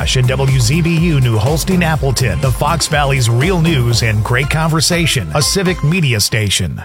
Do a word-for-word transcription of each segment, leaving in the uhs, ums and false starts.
McIntosh and W Z B U New Holstein Appleton, the Fox Valley's real news and great conversation, a civic media station.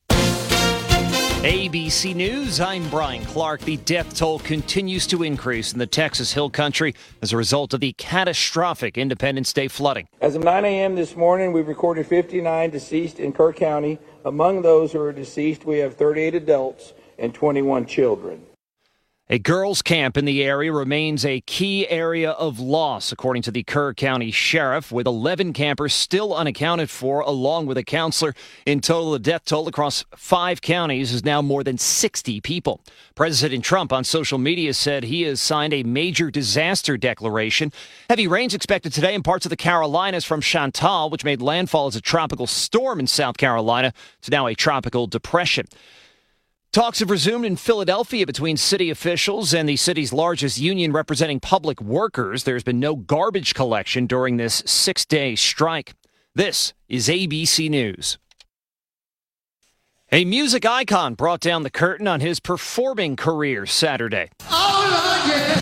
A B C News, I'm Brian Clark. The death toll continues to increase in the Texas Hill Country as a result of the catastrophic Independence Day flooding. As of nine a.m. this morning, we've recorded fifty-nine deceased in Kerr County. Among those who are deceased, we have thirty-eight adults and twenty-one children. A girls' camp in the area remains a key area of loss, according to the Kerr County Sheriff, with eleven campers still unaccounted for, along with a counselor. In total, the death toll across five counties is now more than sixty people. President Trump on social media said he has signed a major disaster declaration. Heavy rains expected today in parts of the Carolinas from Chantal, which made landfall as a tropical storm in South Carolina, to now a tropical depression. Talks have resumed in Philadelphia between city officials and the city's largest union representing public workers. There's been no garbage collection during this six-day strike. This is A B C News. A music icon brought down the curtain on his performing career Saturday. Oh, yeah.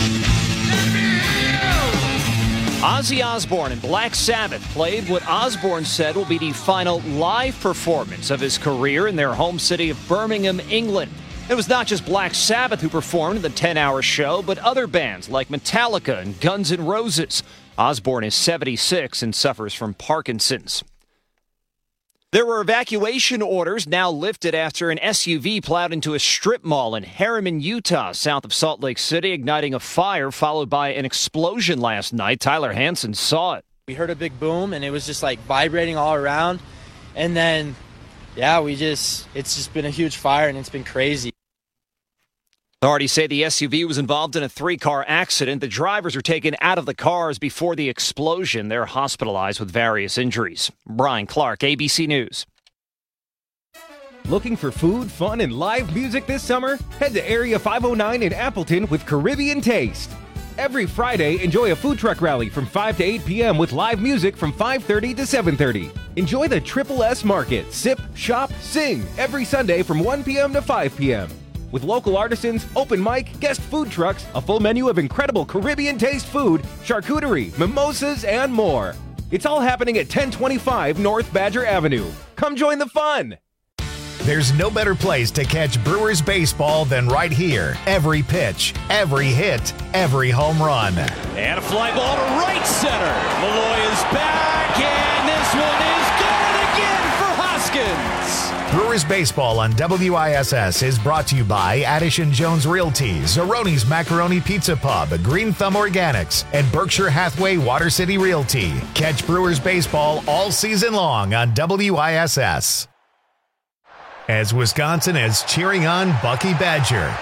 Ozzy Osbourne and Black Sabbath played what Osbourne said will be the final live performance of his career in their home city of Birmingham, England. It was not just Black Sabbath who performed in the ten-hour show, but other bands like Metallica and Guns N' Roses. Osbourne is seventy-six and suffers from Parkinson's. There were evacuation orders now lifted after an S U V plowed into a strip mall in Harriman, Utah, south of Salt Lake City, igniting a fire followed by an explosion last night. Tyler Hansen saw it. We heard a big boom, and it was just like vibrating all around. And then, yeah, we just, it's just been a huge fire, and it's been crazy. Authorities say the S U V was involved in a three-car accident. The drivers were taken out of the cars before the explosion. They're hospitalized with various injuries. Brian Clark, A B C News. Looking for food, fun, and live music this summer? Head to Area five oh nine in Appleton with Caribbean Taste. Every Friday, enjoy a food truck rally from five to eight p.m. with live music from five thirty to seven thirty. Enjoy the Triple S Market, Sip, Shop, Sing every Sunday from one p.m. to five p.m. With local artisans, open mic, guest food trucks, a full menu of incredible Caribbean taste food, charcuterie, mimosas, and more. It's all happening at ten twenty-five North Badger Avenue. Come join the fun! There's no better place to catch Brewers baseball than right here. Every pitch, every hit, every home run. And a fly ball to right center. Malloy is back, and this one is good again for Hoskins. Brewers baseball on W I S S is brought to you by Addison Jones Realty, Zeroni's Macaroni Pizza Pub, Green Thumb Organics, and Berkshire Hathaway Water City Realty. Catch Brewers baseball all season long on W I S S. As Wisconsin is cheering on Bucky Badger.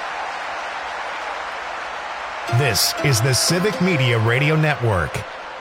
This is the Civic Media Radio Network.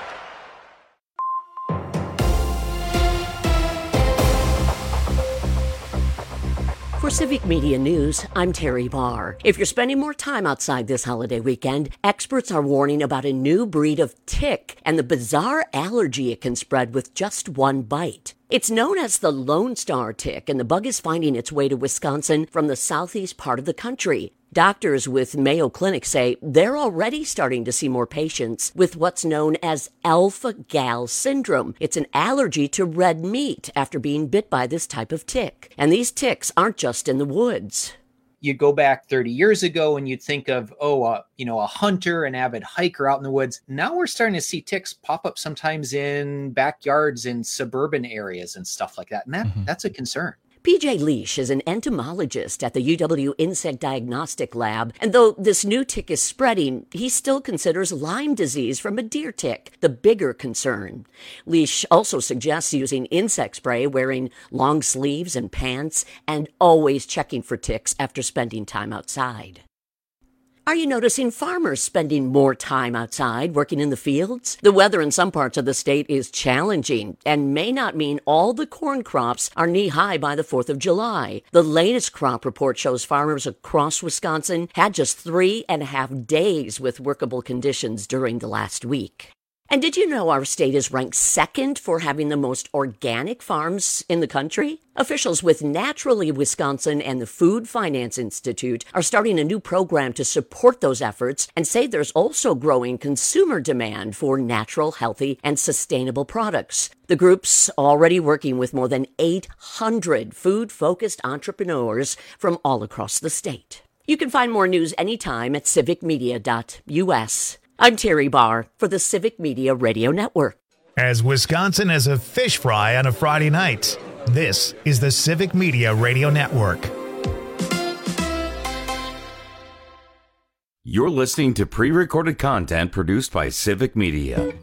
For Civic Media News, I'm Terry Barr. If you're spending more time outside this holiday weekend, experts are warning about a new breed of tick and the bizarre allergy it can spread with just one bite. It's known as the Lone Star tick, and the bug is finding its way to Wisconsin from the southeast part of the country. Doctors with Mayo Clinic say they're already starting to see more patients with what's known as alpha-gal syndrome. It's an allergy to red meat after being bit by this type of tick. And these ticks aren't just in the woods. You go back thirty years ago and you'd think of, oh, uh, you know, a hunter, an avid hiker out in the woods. Now we're starting to see ticks pop up sometimes in backyards in suburban areas and stuff like that. And that, mm-hmm. that's a concern. P J Leash is an entomologist at the U W Insect Diagnostic Lab, and though this new tick is spreading, he still considers Lyme disease from a deer tick the bigger concern. Leash also suggests using insect spray, wearing long sleeves and pants, and always checking for ticks after spending time outside. Are you noticing farmers spending more time outside working in the fields? The weather in some parts of the state is challenging and may not mean all the corn crops are knee-high by the fourth of July. The latest crop report shows farmers across Wisconsin had just three and a half days with workable conditions during the last week. And did you know our state is ranked second for having the most organic farms in the country? Officials with Naturally Wisconsin and the Food Finance Institute are starting a new program to support those efforts and say there's also growing consumer demand for natural, healthy, and sustainable products. The group's already working with more than eight hundred food-focused entrepreneurs from all across the state. You can find more news anytime at civic media dot U S. I'm Terry Barr for the Civic Media Radio Network. As Wisconsin as a fish fry on a Friday night, this is the Civic Media Radio Network. You're listening to pre-recorded content produced by Civic Media.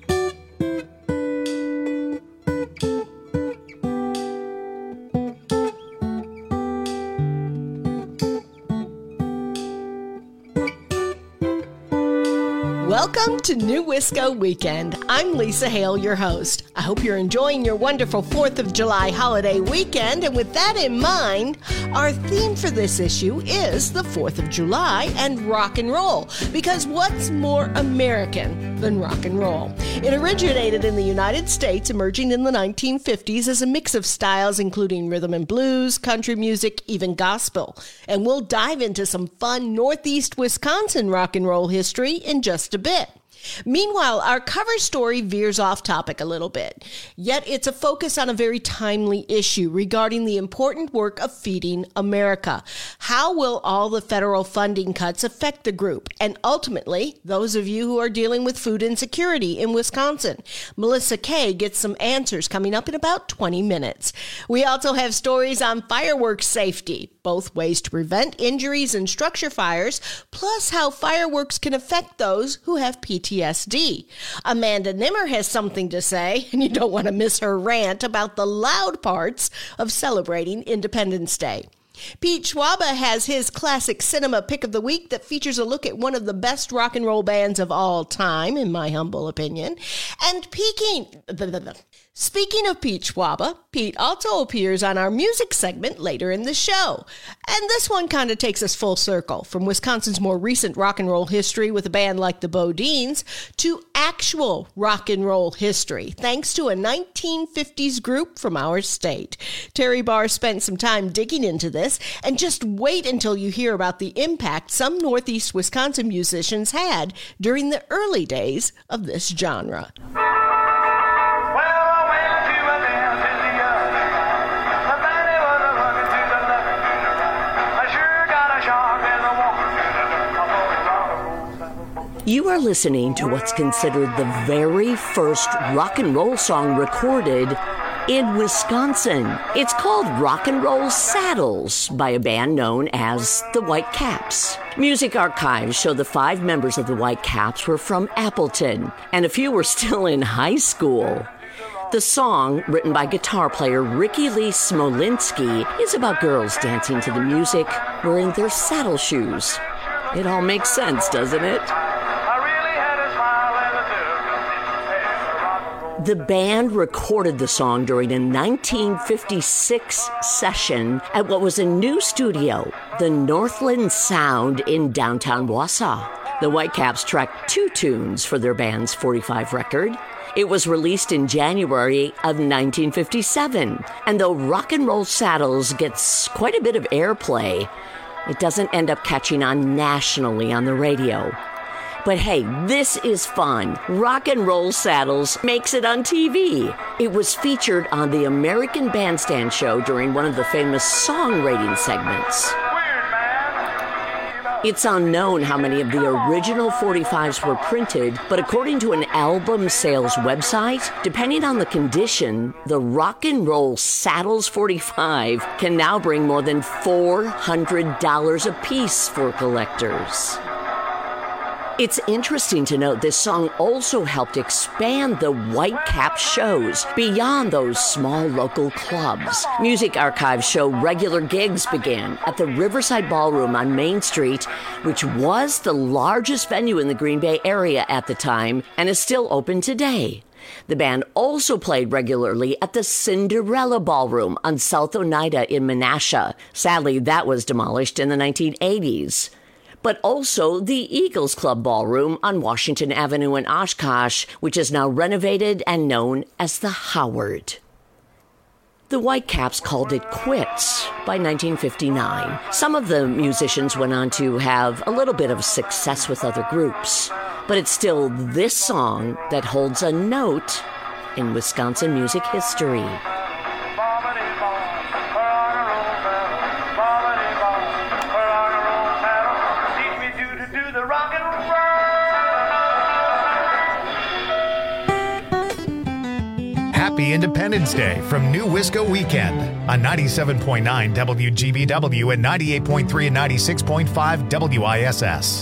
Welcome to New Wisco Weekend. I'm Lisa Hale, your host. I hope you're enjoying your wonderful fourth of July holiday weekend. And with that in mind, our theme for this issue is the fourth of July and rock and roll. Because what's more American than rock and roll? It originated in the United States, emerging in the nineteen fifties as a mix of styles including rhythm and blues, country music, even gospel. And we'll dive into some fun Northeast Wisconsin rock and roll history in just a bit. Meanwhile, our cover story veers off topic a little bit, yet it's a focus on a very timely issue regarding the important work of Feeding America. How will all the federal funding cuts affect the group, and ultimately, those of you who are dealing with food insecurity in Wisconsin? Melissa Kay gets some answers coming up in about twenty minutes. We also have stories on fireworks safety, both ways to prevent injuries and structure fires, plus how fireworks can affect those who have P T S D. Amanda Nimmer has something to say, and you don't want to miss her rant about the loud parts of celebrating Independence Day. Pete Schwaba has his classic cinema pick of the week that features a look at one of the best rock and roll bands of all time, in my humble opinion. And peeking... Speaking of Pete Schwaba, Pete also appears on our music segment later in the show. And this one kind of takes us full circle, from Wisconsin's more recent rock and roll history with a band like the Bodines to actual rock and roll history, thanks to a nineteen fifties group from our state. Terry Barr spent some time digging into this, and just wait until you hear about the impact some Northeast Wisconsin musicians had during the early days of this genre. You are listening to what's considered the very first rock and roll song recorded in Wisconsin. It's called Rock and Roll Saddles by a band known as the Whitecaps. Music archives show the five members of the Whitecaps were from Appleton, and a few were still in high school. The song, written by guitar player Ricky Lee Smolinski, is about girls dancing to the music wearing their saddle shoes. It all makes sense, doesn't it? The band recorded the song during a nineteen fifty-six session at what was a new studio, the Northland Sound in downtown Wausau. The Whitecaps tracked two tunes for their band's forty-five record. It was released in January of nineteen fifty-seven, and though Rock and Roll Saddles gets quite a bit of airplay, it doesn't end up catching on nationally on the radio. But hey, this is fun. Rock and Roll Saddles makes it on T V. It was featured on the American Bandstand show during one of the famous song rating segments. It's unknown how many of the original forty-fives were printed, but according to an album sales website, depending on the condition, the Rock and Roll Saddles forty-five can now bring more than four hundred dollars a piece for collectors. It's interesting to note this song also helped expand the Whitecap shows beyond those small local clubs. Music archives show regular gigs began at the Riverside Ballroom on Main Street, which was the largest venue in the Green Bay area at the time and is still open today. The band also played regularly at the Cinderella Ballroom on South Oneida in Menasha. Sadly, that was demolished in the nineteen eighties. but also the Eagles Club Ballroom on Washington Avenue in Oshkosh, which is now renovated and known as the Howard. The Whitecaps called it quits by nineteen fifty-nine. Some of the musicians went on to have a little bit of success with other groups, but it's still this song that holds a note in Wisconsin music history. Happy Independence Day from New Wisco Weekend on ninety-seven point nine W G B W and ninety-eight point three and ninety-six point five W I S S.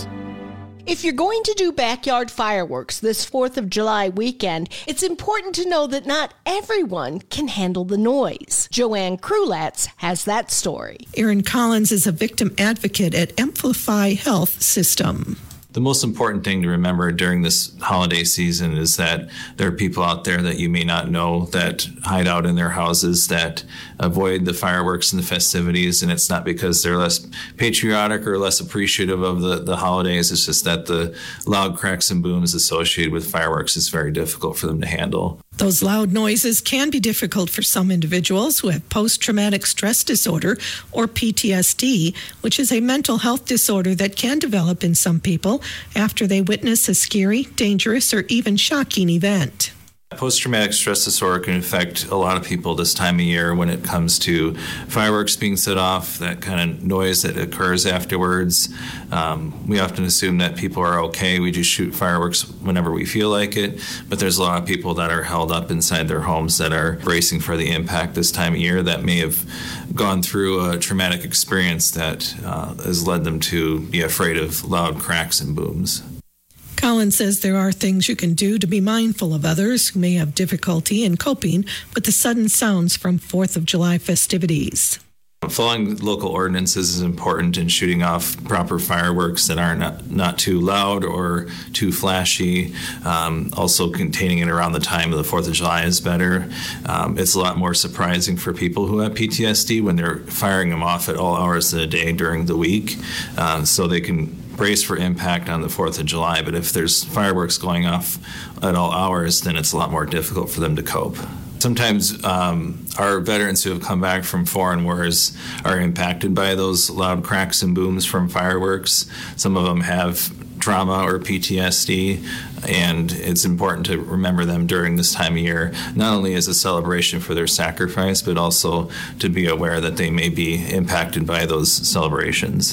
If you're going to do backyard fireworks this fourth of July weekend, it's important to know that not everyone can handle the noise. Joanne Krulatz has that story. Erin Collins is a victim advocate at Amplify Health System. The most important thing to remember during this holiday season is that there are people out there that you may not know that hide out in their houses that avoid the fireworks and the festivities, and it's not because they're less patriotic or less appreciative of the, the holidays. It's just that the loud cracks and booms associated with fireworks is very difficult for them to handle. Those loud noises can be difficult for some individuals who have post-traumatic stress disorder, or P T S D, which is a mental health disorder that can develop in some people after they witness a scary, dangerous, or even shocking event. Post-traumatic stress disorder can affect a lot of people this time of year when it comes to fireworks being set off, that kind of noise that occurs afterwards. Um, we often assume that people are okay. We just shoot fireworks whenever we feel like it. But there's a lot of people that are held up inside their homes that are bracing for the impact this time of year that may have gone through a traumatic experience that uh, has led them to be afraid of loud cracks and booms. Collins says there are things you can do to be mindful of others who may have difficulty in coping with the sudden sounds from fourth of July festivities. Following local ordinances is important in shooting off proper fireworks that are not, not too loud or too flashy. Um, also, containing it around the time of the fourth of July is better. Um, it's a lot more surprising for people who have P T S D when they're firing them off at all hours of the day during the week, uh, so they can brace for impact on the fourth of July, but if there's fireworks going off at all hours, then it's a lot more difficult for them to cope. Sometimes um, our veterans who have come back from foreign wars are impacted by those loud cracks and booms from fireworks. Some of them have trauma or P T S D, and it's important to remember them during this time of year, not only as a celebration for their sacrifice, but also to be aware that they may be impacted by those celebrations.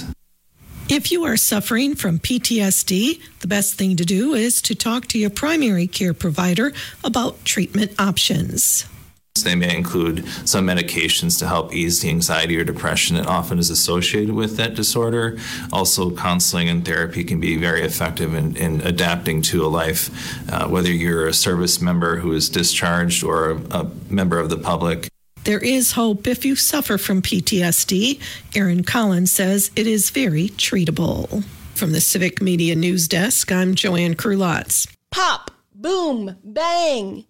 If you are suffering from P T S D, the best thing to do is to talk to your primary care provider about treatment options. They may include some medications to help ease the anxiety or depression that often is associated with that disorder. Also, counseling and therapy can be very effective in, in adapting to a life, uh, whether you're a service member who is discharged or a, a member of the public. There is hope if you suffer from P T S D. Erin Collins says it is very treatable. From the Civic Media News Desk, I'm Joanne Krulatz. Pop, boom, bang,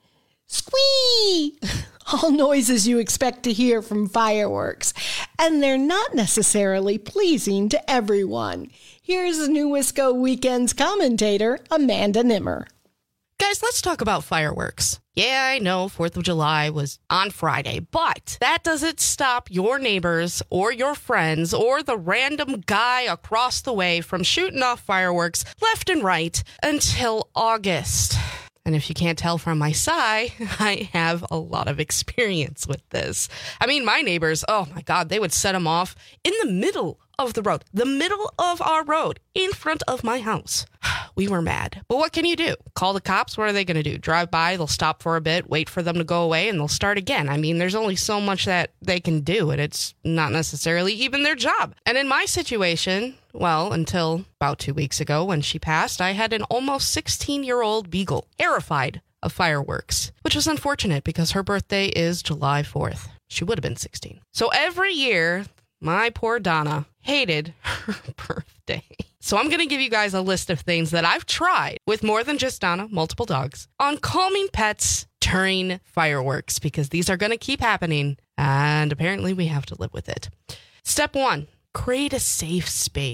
squee. All noises you expect to hear from fireworks. And they're not necessarily pleasing to everyone. Here's New Wisco Weekend's commentator, Amanda Nimmer. Guys, let's talk about fireworks. Yeah, I know fourth of July was on Friday, but that doesn't stop your neighbors or your friends or the random guy across the way from shooting off fireworks left and right until August. And if you can't tell from my sigh, I have a lot of experience with this. I mean, my neighbors, oh my God, they would set them off in the middle of the road, the middle of our road, in front of my house. We were mad. But what can you do? Call the cops? What are they going to do? Drive by, they'll stop for a bit, wait for them to go away, and they'll start again. I mean, there's only so much that they can do, and it's not necessarily even their job. And in my situation, well, until about two weeks ago when she passed, I had an almost sixteen-year-old beagle, terrified of fireworks, which was unfortunate because her birthday is July fourth. She would have been sixteen. So every year, my poor Donna hated her birthday. So I'm going to give you guys a list of things that I've tried with more than just Donna, multiple dogs, on calming pets during fireworks, because these are going to keep happening, and apparently we have to live with it. Step one, create a safe space.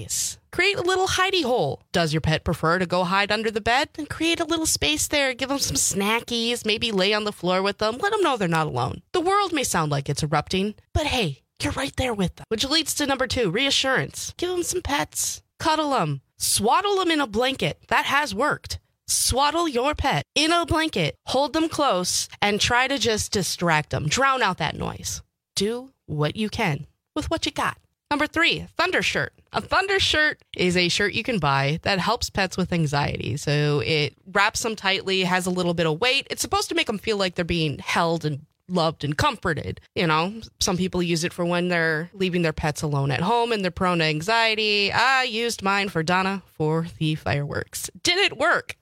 Create a little hidey hole. Does your pet prefer to go hide under the bed? Then create a little space there. Give them some snackies. Maybe lay on the floor with them. Let them know they're not alone. The world may sound like it's erupting, but hey, you're right there with them. Which leads to number two, reassurance. Give them some pets. Cuddle them. Swaddle them in a blanket. That has worked. Swaddle your pet in a blanket. Hold them close and try to just distract them. Drown out that noise. Do what you can with what you got. Number three, Thunder Shirt. A Thunder Shirt is a shirt you can buy that helps pets with anxiety. So it wraps them tightly, has a little bit of weight. It's supposed to make them feel like they're being held and loved and comforted. You know, some people use it for when they're leaving their pets alone at home and they're prone to anxiety. I used mine for Donna for the fireworks. Did it work?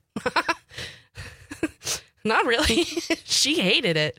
Not really. She hated it.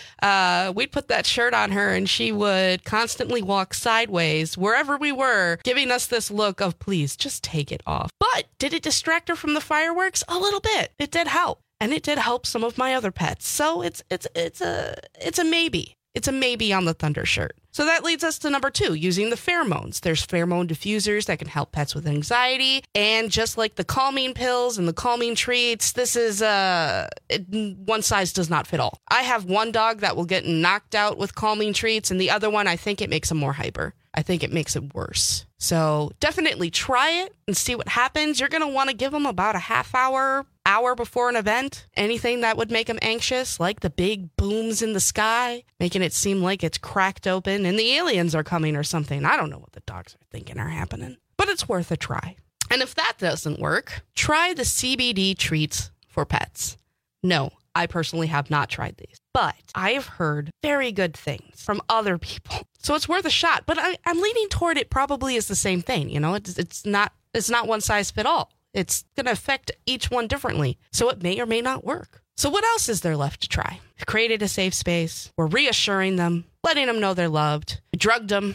Uh, we'd put that shirt on her and she would constantly walk sideways wherever we were, giving us this look of, please, just take it off. But did it distract her from the fireworks? A little bit. It did help. And it did help some of my other pets. So it's it's it's a it's a maybe. It's a maybe on the Thunder Shirt. So that leads us to number two, using the pheromones. There's pheromone diffusers that can help pets with anxiety. And just like the calming pills and the calming treats, this is, uh, it, one size does not fit all. I have one dog that will get knocked out with calming treats, and the other one, I think it makes him more hyper. I think it makes it worse. So definitely try it and see what happens. You're going to want to give them about a half hour, hour before an event. Anything that would make them anxious, like the big booms in the sky, making it seem like it's cracked open and the aliens are coming or something. I don't know what the dogs are thinking are happening, but it's worth a try. And if that doesn't work, try the C B D treats for pets. No, I personally have not tried these, but I have heard very good things from other people. So it's worth a shot, but I, I'm leaning toward it probably is the same thing. You know, it's, it's not, it's not one size fit all. It's going to affect each one differently. So it may or may not work. So what else is there left to try? We've created a safe space. We're reassuring them, letting them know they're loved. We drugged them.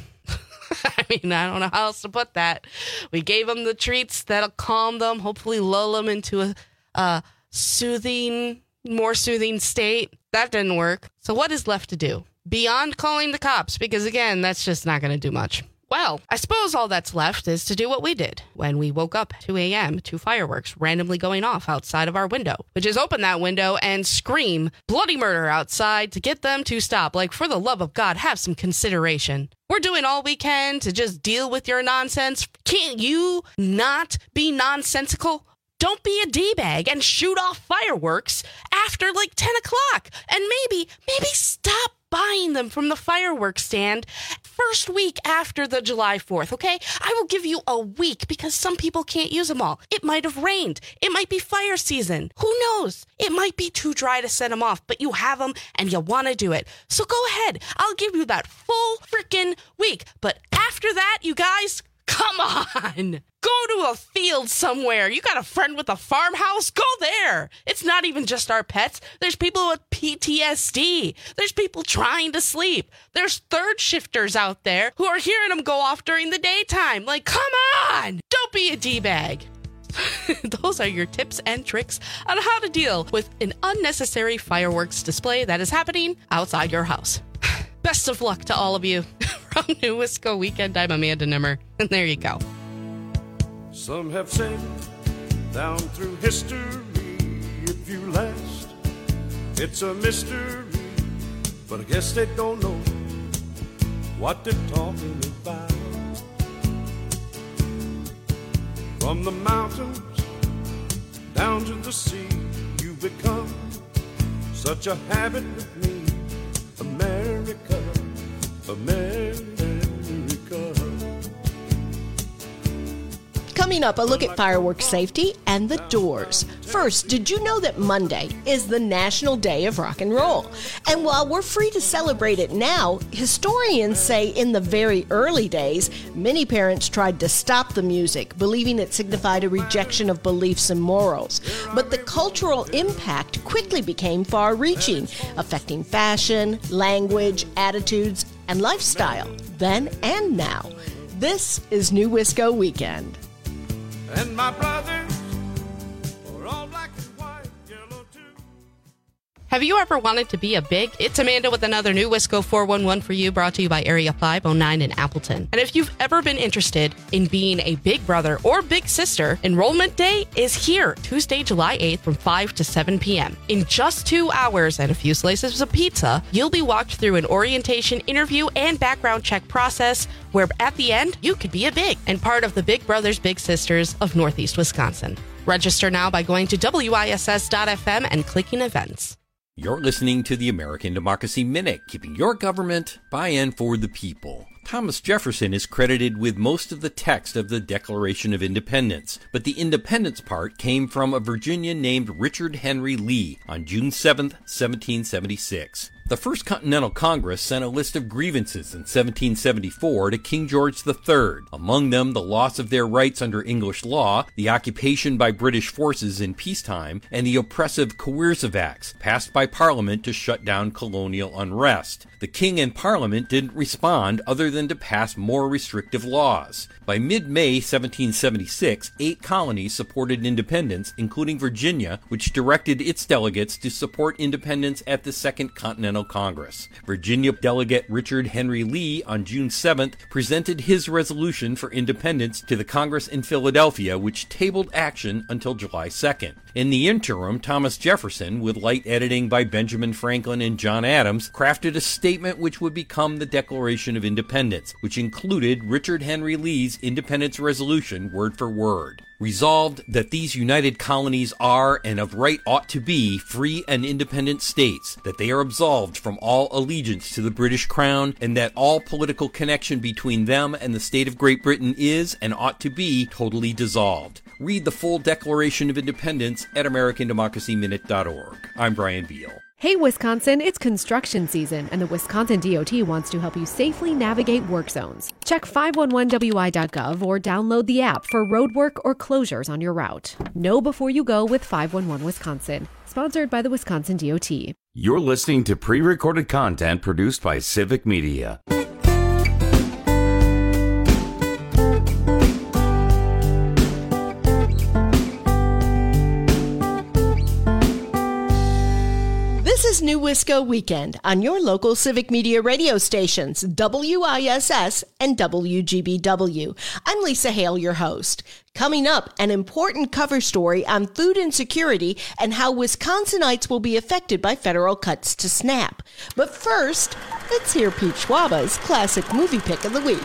I mean, I don't know how else to put that. We gave them the treats that'll calm them, hopefully lull them into a, a soothing, more soothing state. That didn't work. So what is left to do? Beyond calling the cops, because again, that's just not going to do much. Well, I suppose all that's left is to do what we did when we woke up at two a.m. to fireworks randomly going off outside of our window, which is open that window and scream bloody murder outside to get them to stop. Like, for the love of God, have some consideration. We're doing all we can to just deal with your nonsense. Can't you not be nonsensical? Don't be a D-bag and shoot off fireworks after like ten o'clock. And maybe, maybe stop buying them from the fireworks stand first week after the July fourth, okay? I will give you a week because some people can't use them all. It might have rained. It might be fire season. Who knows? It might be too dry to set them off, but you have them and you want to do it. So go ahead. I'll give you that full freaking week. But after that, you guys, come on. Go to a field somewhere. You got a friend with a farmhouse? Go there. It's not even just our pets. There's people with P T S D. There's people trying to sleep. There's third shifters out there who are hearing them go off during the daytime. Like, come on. Don't be a D-bag. Those are your tips and tricks on how to deal with an unnecessary fireworks display that is happening outside your house. Best of luck to all of you. From New Wisco Weekend, I'm Amanda Nimmer. And there you go. Some have said down through history, if you last, it's a mystery. But I guess they don't know what they're talking about. From the mountains down to the sea, you've become such a habit with me. America, America. Coming up, a look at fireworks safety and the doors. First, did you know that Monday is the National Day of Rock and Roll? And while we're free to celebrate it now, historians say in the very early days, many parents tried to stop the music, believing it signified a rejection of beliefs and morals. But the cultural impact quickly became far-reaching, affecting fashion, language, attitudes, and lifestyle, then and now. This is New Wisco Weekend. And my brothers are all black and white, yellow too. Have you ever wanted to be a big? It's Amanda with another new Wisco four one one for you, brought to you by Area five oh nine in Appleton. And if you've ever been interested in being a big brother or big sister, enrollment day is here, Tuesday, July eighth from five to seven p.m. In just two hours and a few slices of pizza, you'll be walked through an orientation, interview, and background check process where at the end, you could be a big and part of the Big Brothers Big Sisters of Northeast Wisconsin. Register now by going to W I S S dot F M and clicking events. You're listening to the American Democracy Minute, keeping your government by and for the people. Thomas Jefferson is credited with most of the text of the Declaration of Independence, but the independence part came from a Virginian named Richard Henry Lee on June seventh, seventeen seventy-six. The First Continental Congress sent a list of grievances in seventeen seventy-four to King George the Third, among them the loss of their rights under English law, the occupation by British forces in peacetime, and the oppressive Coercive Acts, passed by Parliament to shut down colonial unrest. The King and Parliament didn't respond other than to pass more restrictive laws. By mid-May seventeen seventy-six, eight colonies supported independence, including Virginia, which directed its delegates to support independence at the Second Continental Congress. Virginia delegate Richard Henry Lee on June seventh presented his resolution for independence to the Congress in Philadelphia, which tabled action until July second. In the interim, Thomas Jefferson, with light editing by Benjamin Franklin and John Adams, crafted a statement which would become the Declaration of Independence, which included Richard Henry Lee's Independence Resolution word for word. Resolved that these united colonies are, and of right ought to be, free and independent states, that they are absolved from all allegiance to the British Crown, and that all political connection between them and the state of Great Britain is, and ought to be, totally dissolved. Read the full Declaration of Independence at American Democracy Minute dot org. I'm Brian Beal. Hey Wisconsin, it's construction season, and the Wisconsin D O T wants to help you safely navigate work zones. Check five one one W I dot gov or download the app for road work or closures on your route. Know before you go with five one one Wisconsin, sponsored by the Wisconsin D O T. You're listening to pre-recorded content produced by Civic Media. This is New Wisco Weekend on your local Civic Media radio stations, W I S S and W G B W. I'm Lisa Hale, your host. Coming up, an important cover story on food insecurity and how Wisconsinites will be affected by federal cuts to SNAP. But first, let's hear Pete Schwaba's classic movie pick of the week.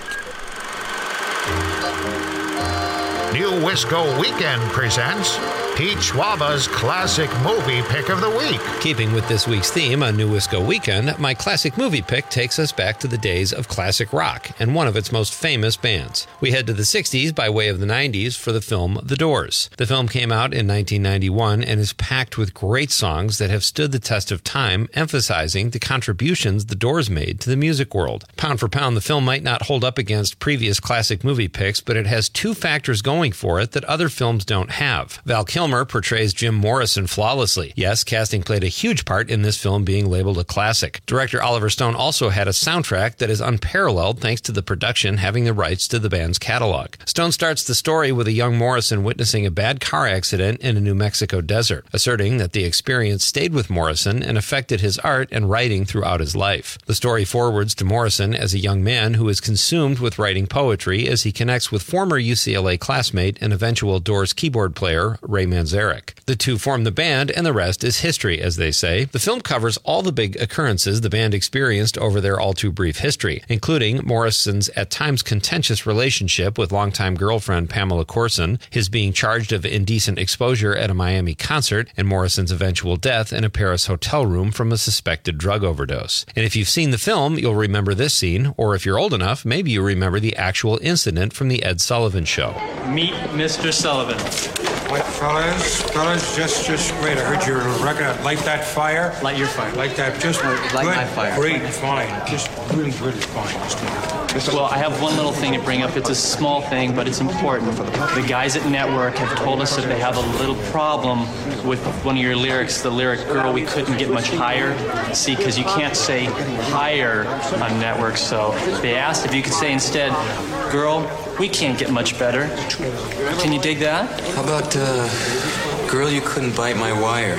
New Wisco Weekend presents Pete Schwaba's classic movie pick of the week. Keeping with this week's theme on New Wisco Weekend, my classic movie pick takes us back to the days of classic rock and one of its most famous bands. We head to the sixties by way of the nineties for the film The Doors. The film came out in nineteen ninety-one and is packed with great songs that have stood the test of time, emphasizing the contributions the Doors made to the music world. Pound for pound, the film might not hold up against previous classic movie picks, but it has two factors going for it that other films don't have. Val Kilmer portrays Jim Morrison flawlessly. Yes, casting played a huge part in this film being labeled a classic. Director Oliver Stone also had a soundtrack that is unparalleled thanks to the production having the rights to the band's catalog. Stone starts the story with a young Morrison witnessing a bad car accident in a New Mexico desert, asserting that the experience stayed with Morrison and affected his art and writing throughout his life. The story forwards to Morrison as a young man who is consumed with writing poetry as he connects with former U C L A classmate and eventual Doors keyboard player Ray Manzarek. The two form the band, and the rest is history, as they say. The film covers all the big occurrences the band experienced over their all-too-brief history, including Morrison's at times contentious relationship with longtime girlfriend Pamela Courson, his being charged of indecent exposure at a Miami concert, and Morrison's eventual death in a Paris hotel room from a suspected drug overdose. And if you've seen the film, you'll remember this scene, or if you're old enough, maybe you remember the actual incident from the Ed Sullivan Show. Meet Mister Sullivan. What, fellas? Fellas, just, just wait. I heard you're gonna light that fire. Light your fire. Light that, just light good, my fire. Great, fine. Just really, really fine. Just well, I have one little thing to bring up. It's a small thing, but it's important. The guys at Network have told us that they have a little problem with one of your lyrics, the lyric, girl, we couldn't get much higher. See, because you can't say higher on Network, so they asked if you could say instead, girl, we can't get much better. Can you dig that? How about, uh, Girl, you couldn't bite my wire.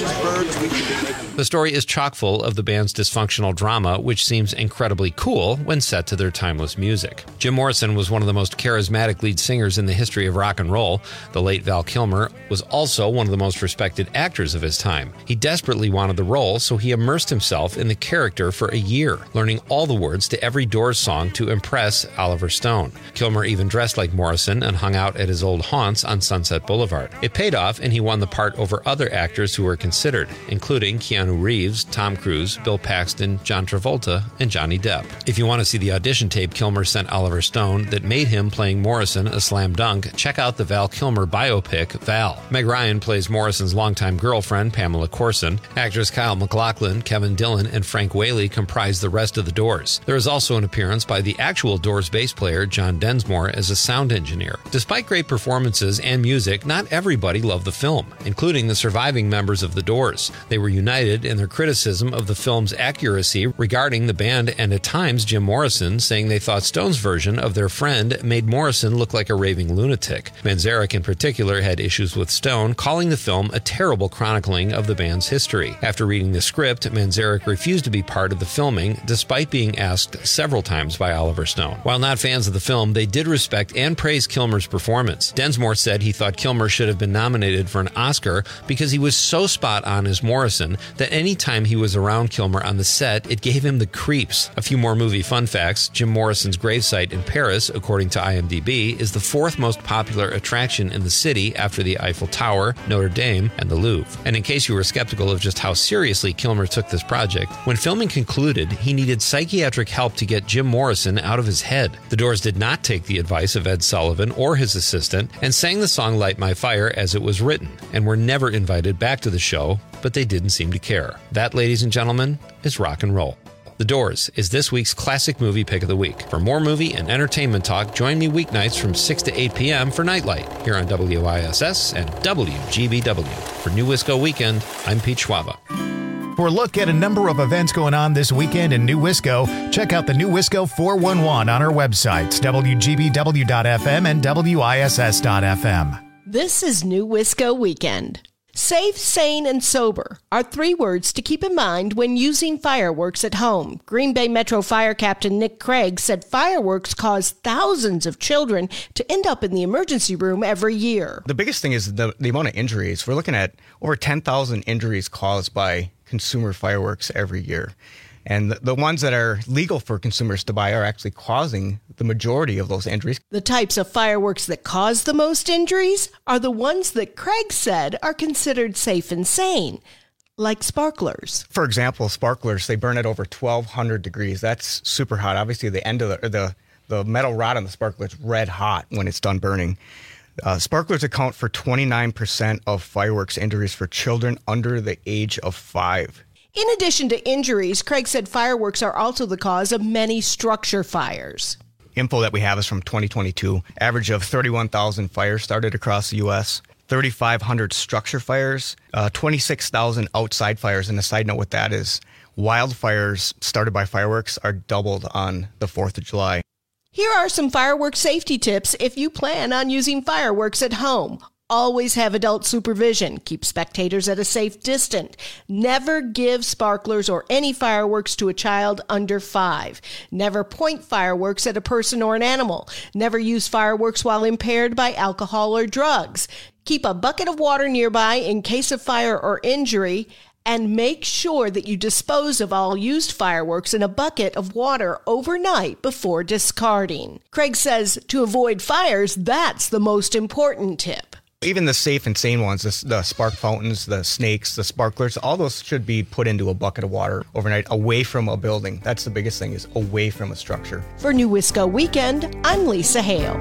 The story is chock full of the band's dysfunctional drama, which seems incredibly cool when set to their timeless music. Jim Morrison was one of the most charismatic lead singers in the history of rock and roll. The late Val Kilmer was also one of the most respected actors of his time. He desperately wanted the role, so he immersed himself in the character for a year, learning all the words to every Doors song to impress Oliver Stone. Kilmer even dressed like Morrison and hung out at his old haunts on Sunset Boulevard. It paid off, and he won the part over other actors who were considered, including Keanu Reeves, Tom Cruise, Bill Paxton, John Travolta, and Johnny Depp. If you want to see the audition tape Kilmer sent Oliver Stone that made him playing Morrison a slam dunk, check out the Val Kilmer biopic, Val. Meg Ryan plays Morrison's longtime girlfriend, Pamela Courson. Actors Kyle MacLachlan, Kevin Dillon, and Frank Whaley comprise the rest of the Doors. There is also an appearance by the actual Doors bass player, John Densmore, as a sound engineer. Despite great performances and music, not everybody loved the film, including the surviving members of the Doors. They were united in their criticism of the film's accuracy regarding the band, and at times Jim Morrison saying they thought Stone's version of their friend made Morrison look like a raving lunatic. Manzarek in particular had issues with Stone, calling the film a terrible chronicling of the band's history. After reading the script, Manzarek refused to be part of the filming, despite being asked several times by Oliver Stone. While not fans of the film, they did respect and praise Kilmer's performance. Densmore said he thought Kilmer should have been nominated for an Oscar because he was so spot on as Morrison that any time he was around Kilmer on the set, it gave him the creeps. A few more movie fun facts. Jim Morrison's gravesite in Paris, according to IMDb, is the fourth most popular attraction in the city after the Eiffel Tower, Notre Dame, and the Louvre. And in case you were skeptical of just how seriously Kilmer took this project, when filming concluded, he needed psychiatric help to get Jim Morrison out of his head. The Doors did not take the advice of Ed Sullivan or his assistant and sang the song Light My Fire as it was written, and were never invited back to the show, but they didn't seem to care. That, ladies and gentlemen, is rock and roll. The Doors is this week's classic movie pick of the week. For more movie and entertainment talk, join me weeknights from six to eight p.m. for Nightlight here on W I S S and W G B W. For New Wisco Weekend, I'm Pete Schwaba. For a look at a number of events going on this weekend in New Wisco, check out the New Wisco four one one on our websites, W G B W dot F M and W I S S dot F M. This is New Wisco Weekend. Safe, sane, and sober are three words to keep in mind when using fireworks at home. Green Bay Metro Fire Captain Nick Craig said fireworks cause thousands of children to end up in the emergency room every year. The biggest thing is the, the amount of injuries. We're looking at over ten thousand injuries caused by consumer fireworks every year. And the, the ones that are legal for consumers to buy are actually causing the majority of those injuries. The types of fireworks that cause the most injuries are the ones that Craig said are considered safe and sane, like sparklers. For example, sparklers, they burn at over twelve hundred degrees. That's super hot. Obviously, the end of the, or the, the metal rod on the sparkler is red hot when it's done burning. Uh, sparklers account for twenty-nine percent of fireworks injuries for children under the age of five. In addition to injuries, Craig said fireworks are also the cause of many structure fires. Info that we have is from twenty twenty-two. Average of thirty-one thousand fires started across the U S, thirty-five hundred structure fires, uh, twenty-six thousand outside fires. And a side note with that is wildfires started by fireworks are doubled on the fourth of July. Here are some fireworks safety tips if you plan on using fireworks at home. Always have adult supervision. Keep spectators at a safe distance. Never give sparklers or any fireworks to a child under five. Never point fireworks at a person or an animal. Never use fireworks while impaired by alcohol or drugs. Keep a bucket of water nearby in case of fire or injury. And make sure that you dispose of all used fireworks in a bucket of water overnight before discarding. Craig says to avoid fires, that's the most important tip. Even the safe and sane ones, the, the spark fountains, the snakes, the sparklers, all those should be put into a bucket of water overnight, away from a building. That's the biggest thing, is away from a structure. For New Wisco Weekend, I'm Lisa Hale.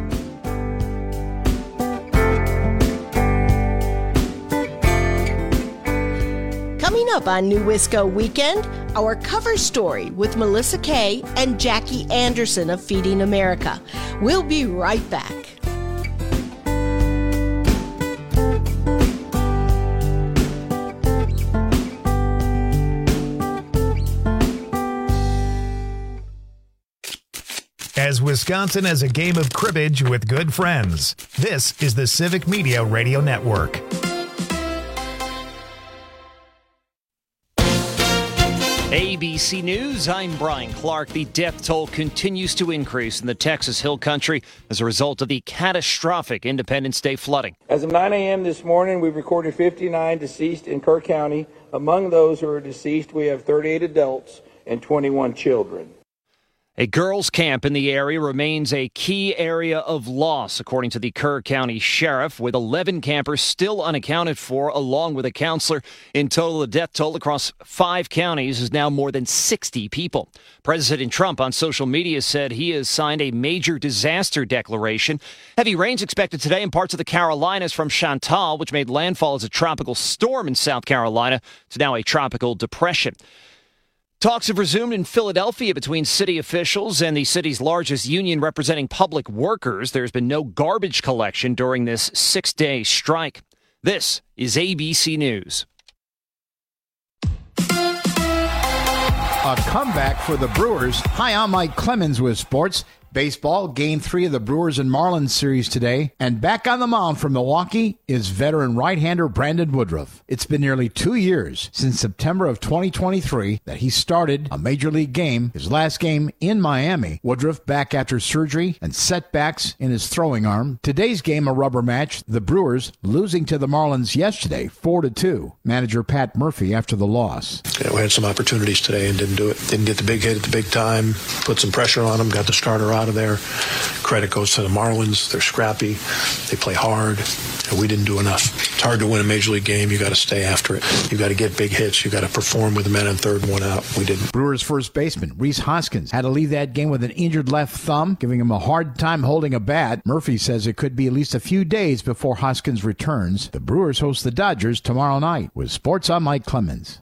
Coming up on New Wisco Weekend, our cover story with Melissa Kay and Jackie Anderson of Feeding America. We'll be right back. As Wisconsin as a game of cribbage with good friends. This is the Civic Media Radio Network. A B C News, I'm Brian Clark. The death toll continues to increase in the Texas Hill Country as a result of the catastrophic Independence Day flooding. As of nine a.m. this morning, we've recorded fifty-nine deceased in Kerr County. Among those who are deceased, we have thirty-eight adults and twenty-one children. A girls' camp in the area remains a key area of loss, according to the Kerr County Sheriff, with eleven campers still unaccounted for, along with a counselor. In total, the death toll across five counties is now more than sixty people. President Trump on social media said he has signed a major disaster declaration. Heavy rains expected today in parts of the Carolinas from Chantal, which made landfall as a tropical storm in South Carolina, to now a tropical depression. Talks have resumed in Philadelphia between city officials and the city's largest union representing public workers. There's been no garbage collection during this six-day strike. This is A B C News. A comeback for the Brewers. Hi, I'm Mike Clemens with sports. Baseball, game three of the Brewers and Marlins series today. And back on the mound from Milwaukee is veteran right-hander Brandon Woodruff. It's been nearly two years since September of twenty twenty-three that he started a major league game, his last game in Miami. Woodruff back after surgery and setbacks in his throwing arm. Today's game, a rubber match, the Brewers losing to the Marlins yesterday, four to two. Manager Pat Murphy after the loss. Yeah, we had some opportunities today and didn't do it. Didn't get the big hit at the big time, put some pressure on them, got the starter out of there. Credit goes to the Marlins. They're scrappy. They play hard. And we didn't do enough. It's hard to win a major league game. You got to stay after it. You got to get big hits. You got to perform with the men in third and one out. We didn't. Brewers first baseman Rhys Hoskins had to leave that game with an injured left thumb, giving him a hard time holding a bat. Murphy says it could be at least a few days before Hoskins returns. The Brewers host the Dodgers tomorrow night. With sports, I'm Mike Clemens.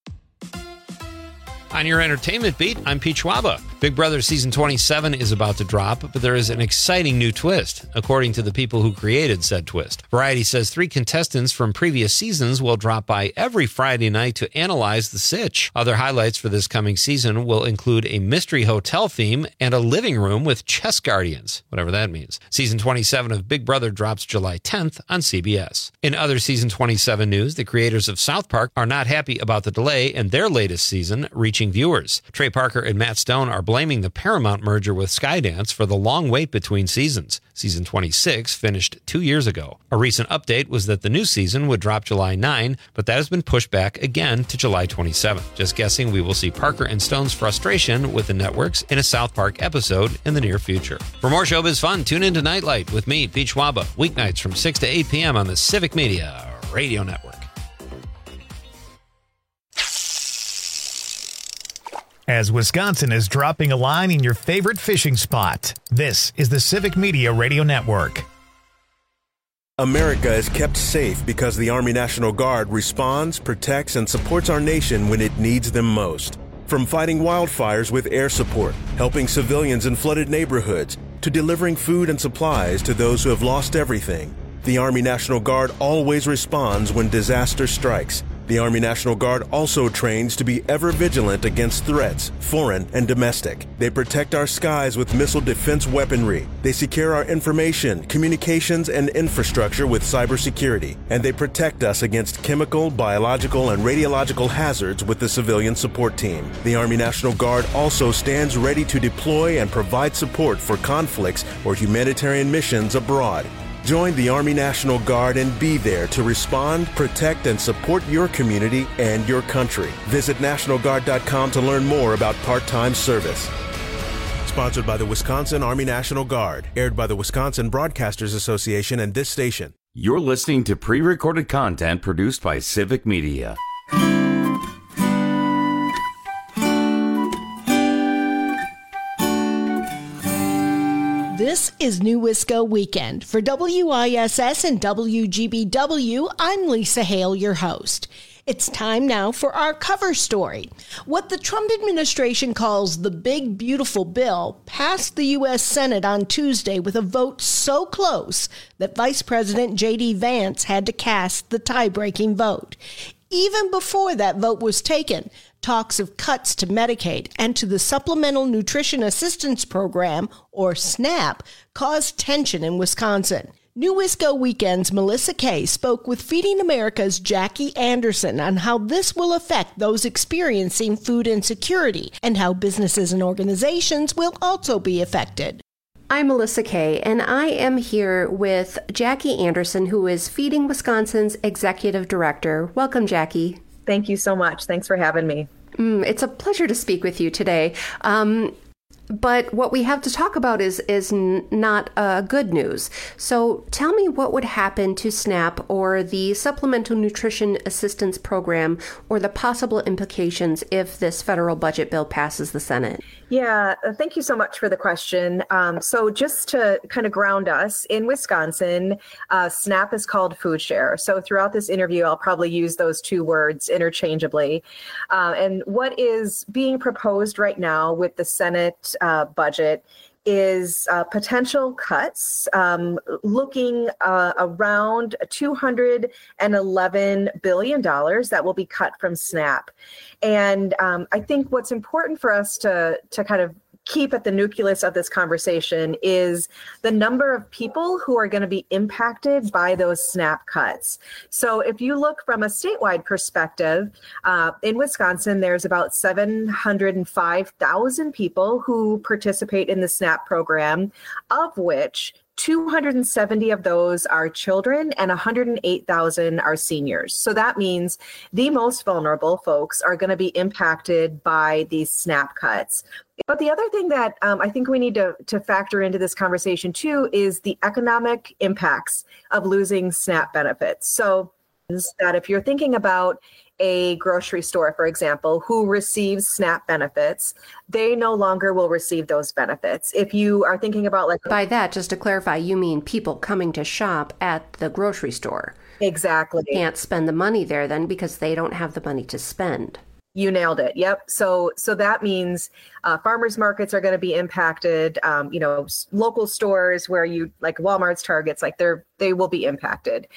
On your entertainment beat, I'm Pete Schwaba. Big Brother Season twenty-seven is about to drop, but there is an exciting new twist, according to the people who created said twist. Variety says three contestants from previous seasons will drop by every Friday night to analyze the sitch. Other highlights for this coming season will include a mystery hotel theme and a living room with chess guardians, whatever that means. Season twenty-seven of Big Brother drops July tenth on C B S. In other Season twenty-seven news, the creators of South Park are not happy about the delay in their latest season reaching viewers. Trey Parker and Matt Stone are blaming the Paramount merger with Skydance for the long wait between seasons. Season twenty-six finished two years ago. A recent update was that the new season would drop July ninth, but that has been pushed back again to July twenty-seventh. Just guessing we will see Parker and Stone's frustration with the networks in a South Park episode in the near future. For more showbiz fun, tune into Nightlight with me, Pete Schwaba, weeknights from six to eight p.m. on the Civic Media Radio Network. As Wisconsin is dropping a line in your favorite fishing spot, this is the Civic Media Radio Network. America is kept safe because the Army National Guard responds, protects, and supports our nation when it needs them most. From fighting wildfires with air support, helping civilians in flooded neighborhoods, to delivering food and supplies to those who have lost everything, the Army National Guard always responds when disaster strikes. The Army National Guard also trains to be ever vigilant against threats, foreign and domestic. They protect our skies with missile defense weaponry. They secure our information, communications, and infrastructure with cybersecurity. And they protect us against chemical, biological, and radiological hazards with the civilian support team. The Army National Guard also stands ready to deploy and provide support for conflicts or humanitarian missions abroad. Join the Army National Guard and be there to respond, protect, and support your community and your country. Visit National Guard dot com to learn more about part-time service. Sponsored by the Wisconsin Army National Guard. Aired by the Wisconsin Broadcasters Association and this station. You're listening to pre-recorded content produced by Civic Media. This is New Wisco Weekend. For W I S S and W G B W, I'm Lisa Hale, your host. It's time now for our cover story. What the Trump administration calls the Big Beautiful Bill passed the U S Senate on Tuesday with a vote so close that Vice President J D Vance had to cast the tie-breaking vote. Even before that vote was taken, talks of cuts to Medicaid and to the Supplemental Nutrition Assistance Program, or SNAP, caused tension in Wisconsin. New Wisco Weekend's Melissa Kay spoke with Feeding America's Jackie Anderson on how this will affect those experiencing food insecurity and how businesses and organizations will also be affected. I'm Melissa Kay, and I am here with Jackie Anderson, who is Feeding Wisconsin's Executive Director. Welcome, Jackie. Thank you so much. Thanks for having me. Mm, it's a pleasure to speak with you today. Um, But what we have to talk about is is n- not uh, good news. So tell me what would happen to SNAP or the Supplemental Nutrition Assistance Program or the possible implications if this federal budget bill passes the Senate. Yeah, thank you so much for the question. Um, so just to kind of ground us, in Wisconsin, uh, SNAP is called Food Share. So throughout this interview, I'll probably use those two words interchangeably. Uh, and what is being proposed right now with the Senate uh, budget is uh, potential cuts um, looking uh, around two hundred eleven billion dollars that will be cut from SNAP. And um, I think what's important for us to, to kind of keep at the nucleus of this conversation is the number of people who are going to be impacted by those SNAP cuts. So if you look from a statewide perspective, uh, in Wisconsin, there's about seven hundred five thousand people who participate in the SNAP program, of which two hundred seventy of those are children and one hundred eight thousand are seniors. So that means the most vulnerable folks are going to be impacted by these SNAP cuts. But the other thing that um, I think we need to, to factor into this conversation too is the economic impacts of losing SNAP benefits. So that if you're thinking about a grocery store, for example, who receives SNAP benefits, they no longer will receive those benefits. If you are thinking about like... By that, just to clarify, you mean people coming to shop at the grocery store. Exactly. Can't spend the money there then because they don't have the money to spend. You nailed it. Yep. So so that means uh, farmers markets are going to be impacted. Um, you know, s- local stores where you like Walmart's, Targets, like they're they will be impacted.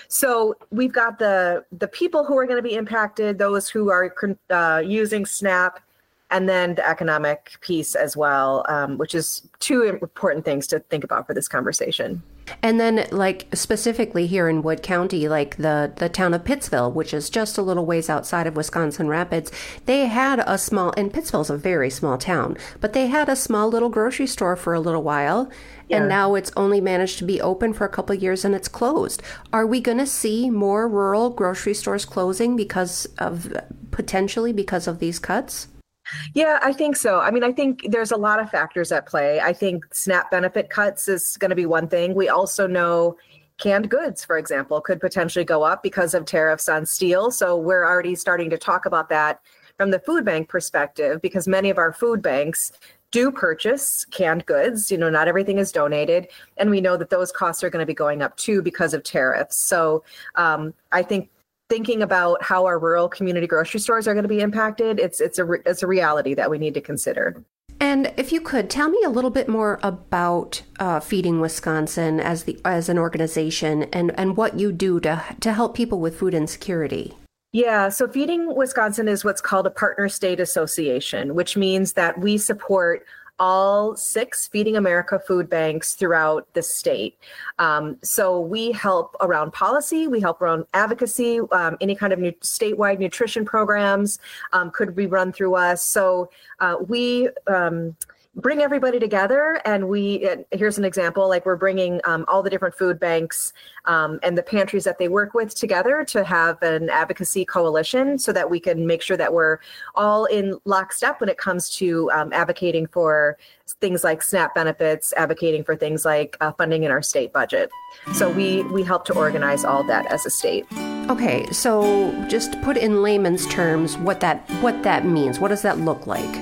So we've got the the people who are going to be impacted, those who are uh, using SNAP, and then the economic piece as well, um, which is two important things to think about for this conversation. And then, like, specifically here in Wood County, like the, the town of Pittsville, which is just a little ways outside of Wisconsin Rapids, they had a small, and Pittsville's a very small town, but they had a small little grocery store for a little while, yeah. And now it's only managed to be open for a couple of years and it's closed. Are we going to see more rural grocery stores closing because of, potentially because of these cuts? Yeah, I think so. I mean, I think there's a lot of factors at play. I think SNAP benefit cuts is going to be one thing. We also know canned goods, for example, could potentially go up because of tariffs on steel. So we're already starting to talk about that from the food bank perspective, because many of our food banks do purchase canned goods. You know, not everything is donated. And we know that those costs are going to be going up too because of tariffs. So um, I think thinking about how our rural community grocery stores are going to be impacted, it's it's a it's a reality that we need to consider. And if you could tell me a little bit more about uh, Feeding Wisconsin as the as an organization and, and what you do to to help people with food insecurity. Yeah, so Feeding Wisconsin is what's called a partner state association, which means that we support all six Feeding America food banks throughout the state. Um, so we help around policy, we help around advocacy, um, any kind of new statewide nutrition programs um, could be run through us. So uh, we um, bring everybody together, and we, and here's an example, like we're bringing um, all the different food banks um, and the pantries that they work with together to have an advocacy coalition so that we can make sure that we're all in lockstep when it comes to um, advocating for things like SNAP benefits, advocating for things like uh, funding in our state budget. So we, we help to organize all that as a state. Okay, so just put in layman's terms what that what that means. What does that look like?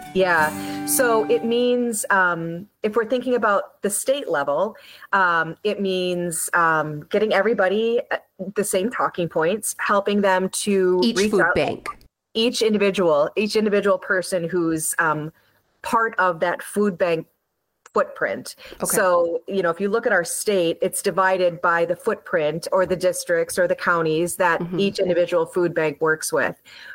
Yeah, so it means um, if we're thinking about the state level, um, it means um, getting everybody the same talking points, helping them to each reach food out, bank, each individual, each individual person who's um, part of that food bank footprint. Okay. So, you know, if you look at our state, it's divided by the footprint or the districts or the counties that mm-hmm. each individual food bank works with.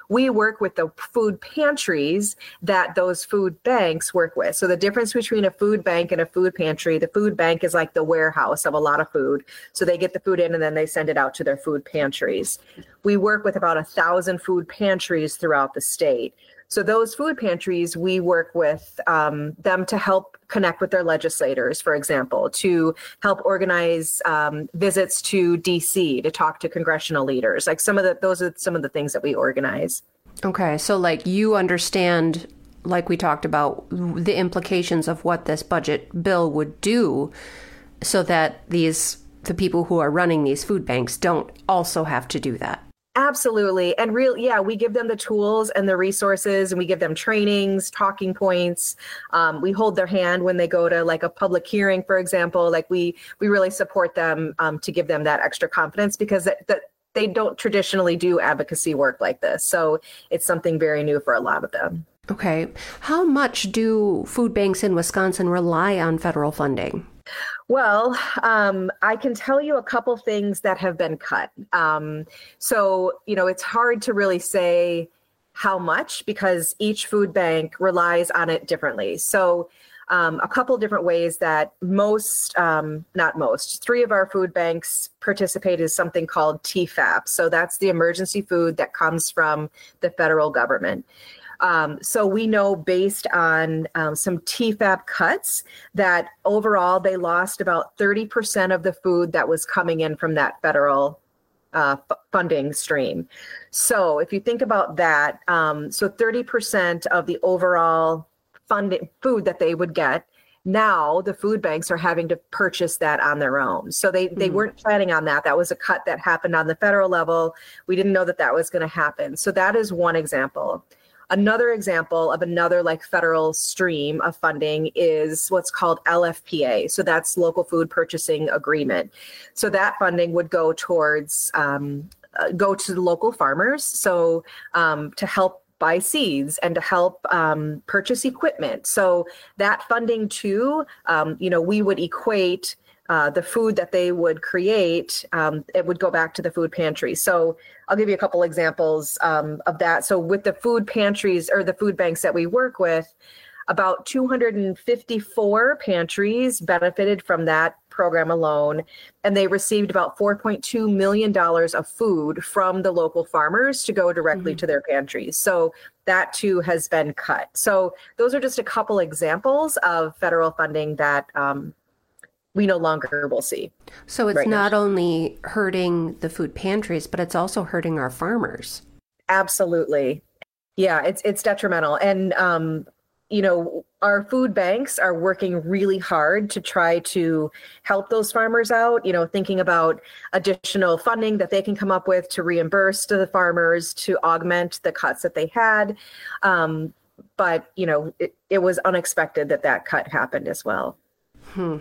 we work with the food pantries that those food banks work with. So the difference between a food bank and a food pantry, the food bank is like the warehouse of a lot of food. So they get the food in and then they send it out to their food pantries. We work with about a thousand food pantries throughout the state. So those food pantries, we work with um, them to help connect with their legislators, for example, to help organize um, visits to D C to talk to congressional leaders. Like some of the, those are some of the things that we organize. Okay, so like you understand, like we talked about, the implications of what this budget bill would do, so that these the people who are running these food banks don't also have to do that. Absolutely. And real, yeah, we give them the tools and the resources, and we give them trainings, talking points. Um, we hold their hand when they go to like a public hearing, for example. Like we we really support them um, to give them that extra confidence, because that, that they don't traditionally do advocacy work like this. So it's something very new for a lot of them. Okay. How much do food banks in Wisconsin rely on federal funding? Well, um, I can tell you a couple things that have been cut. Um, so, you know, it's hard to really say how much, because each food bank relies on it differently. So um, a couple different ways that most, um, not most, three of our food banks participate is something called T FAP. So that's the emergency food that comes from the federal government. Um, so we know based on um, some T FAP cuts that overall they lost about thirty percent of the food that was coming in from that federal uh, f- funding stream. So if you think about that, um, so thirty percent of the overall funding food that they would get, now the food banks are having to purchase that on their own. So they, they mm-hmm. weren't planning on that. That was a cut that happened on the federal level. We didn't know that that was going to happen. So that is one example. Another example of another like federal stream of funding is what's called L F P A. So that's Local Food Purchasing Agreement. So that funding would go towards, um, uh, go to the local farmers. So um, to help buy seeds and to help um, purchase equipment. So that funding too, um, you know, we would equate Uh, the food that they would create, um, it would go back to the food pantry. So I'll give you a couple examples um, of that. So with the food pantries or the food banks that we work with, about two hundred fifty-four pantries benefited from that program alone, and they received about four point two million dollars of food from the local farmers to go directly mm-hmm. to their pantries. So that too has been cut. So those are just a couple examples of federal funding that um, we no longer will see. So it's right not now. only hurting the food pantries, but it's also hurting our farmers. Absolutely. Yeah, it's it's detrimental. And, um, you know, our food banks are working really hard to try to help those farmers out, you know, thinking about additional funding that they can come up with to reimburse to the farmers to augment the cuts that they had. Um, but, you know, it, it was unexpected that that cut happened as well. Hmm.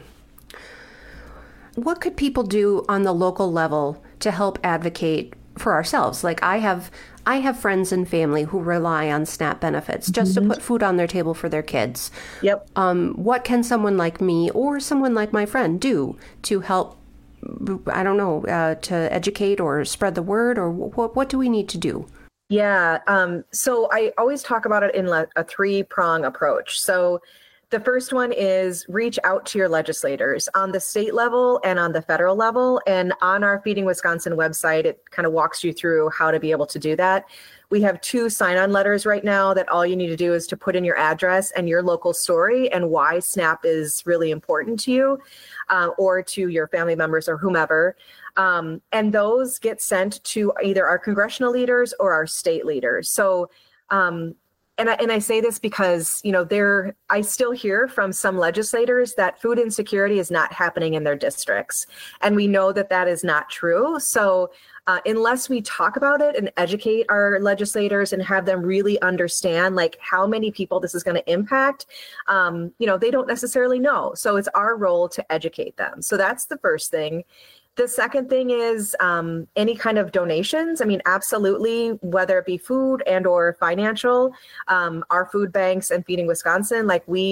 What could people do on the local level to help advocate for ourselves? Like I have, I have friends and family who rely on SNAP benefits just mm-hmm. to put food on their table for their kids. Yep. Um, what can someone like me or someone like my friend do to help, I don't know, uh, to educate or spread the word, or what, what do we need to do? Yeah. Um, so I always talk about it in a three-prong approach. So the first one is reach out to your legislators on the state level and on the federal level. And on our Feeding Wisconsin website, it kind of walks you through how to be able to do that. We have two sign-on letters right now that all you need to do is to put in your address and your local story and why SNAP is really important to you uh, or to your family members or whomever. Um, and those get sent to either our congressional leaders or our state leaders. So um, And I, and I say this because, you know, there, I still hear from some legislators that food insecurity is not happening in their districts. And we know that that is not true. So uh, unless we talk about it and educate our legislators and have them really understand like how many people this is going to impact, um, you know, they don't necessarily know. So it's our role to educate them. So that's the first thing. The second thing is um, any kind of donations. I mean, absolutely, whether it be food and or financial, um, our food banks and Feeding Wisconsin, like we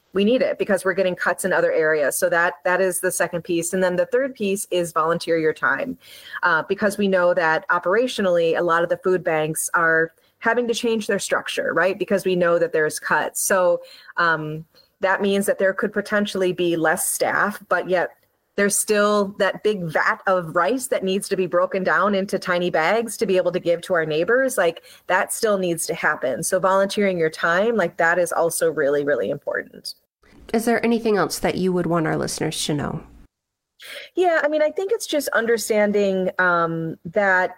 we need it because we're getting cuts in other areas. So that that is the second piece. And then the third piece is volunteer your time, uh, because we know that operationally, a lot of the food banks are having to change their structure, right? Because we know that there's cuts. So um, that means that there could potentially be less staff, but yet there's still that big vat of rice that needs to be broken down into tiny bags to be able to give to our neighbors. Like that still needs to happen. So volunteering your time, like that is also really, really important. Is there anything else that you would want our listeners to know? Yeah, I mean, I think it's just understanding um, that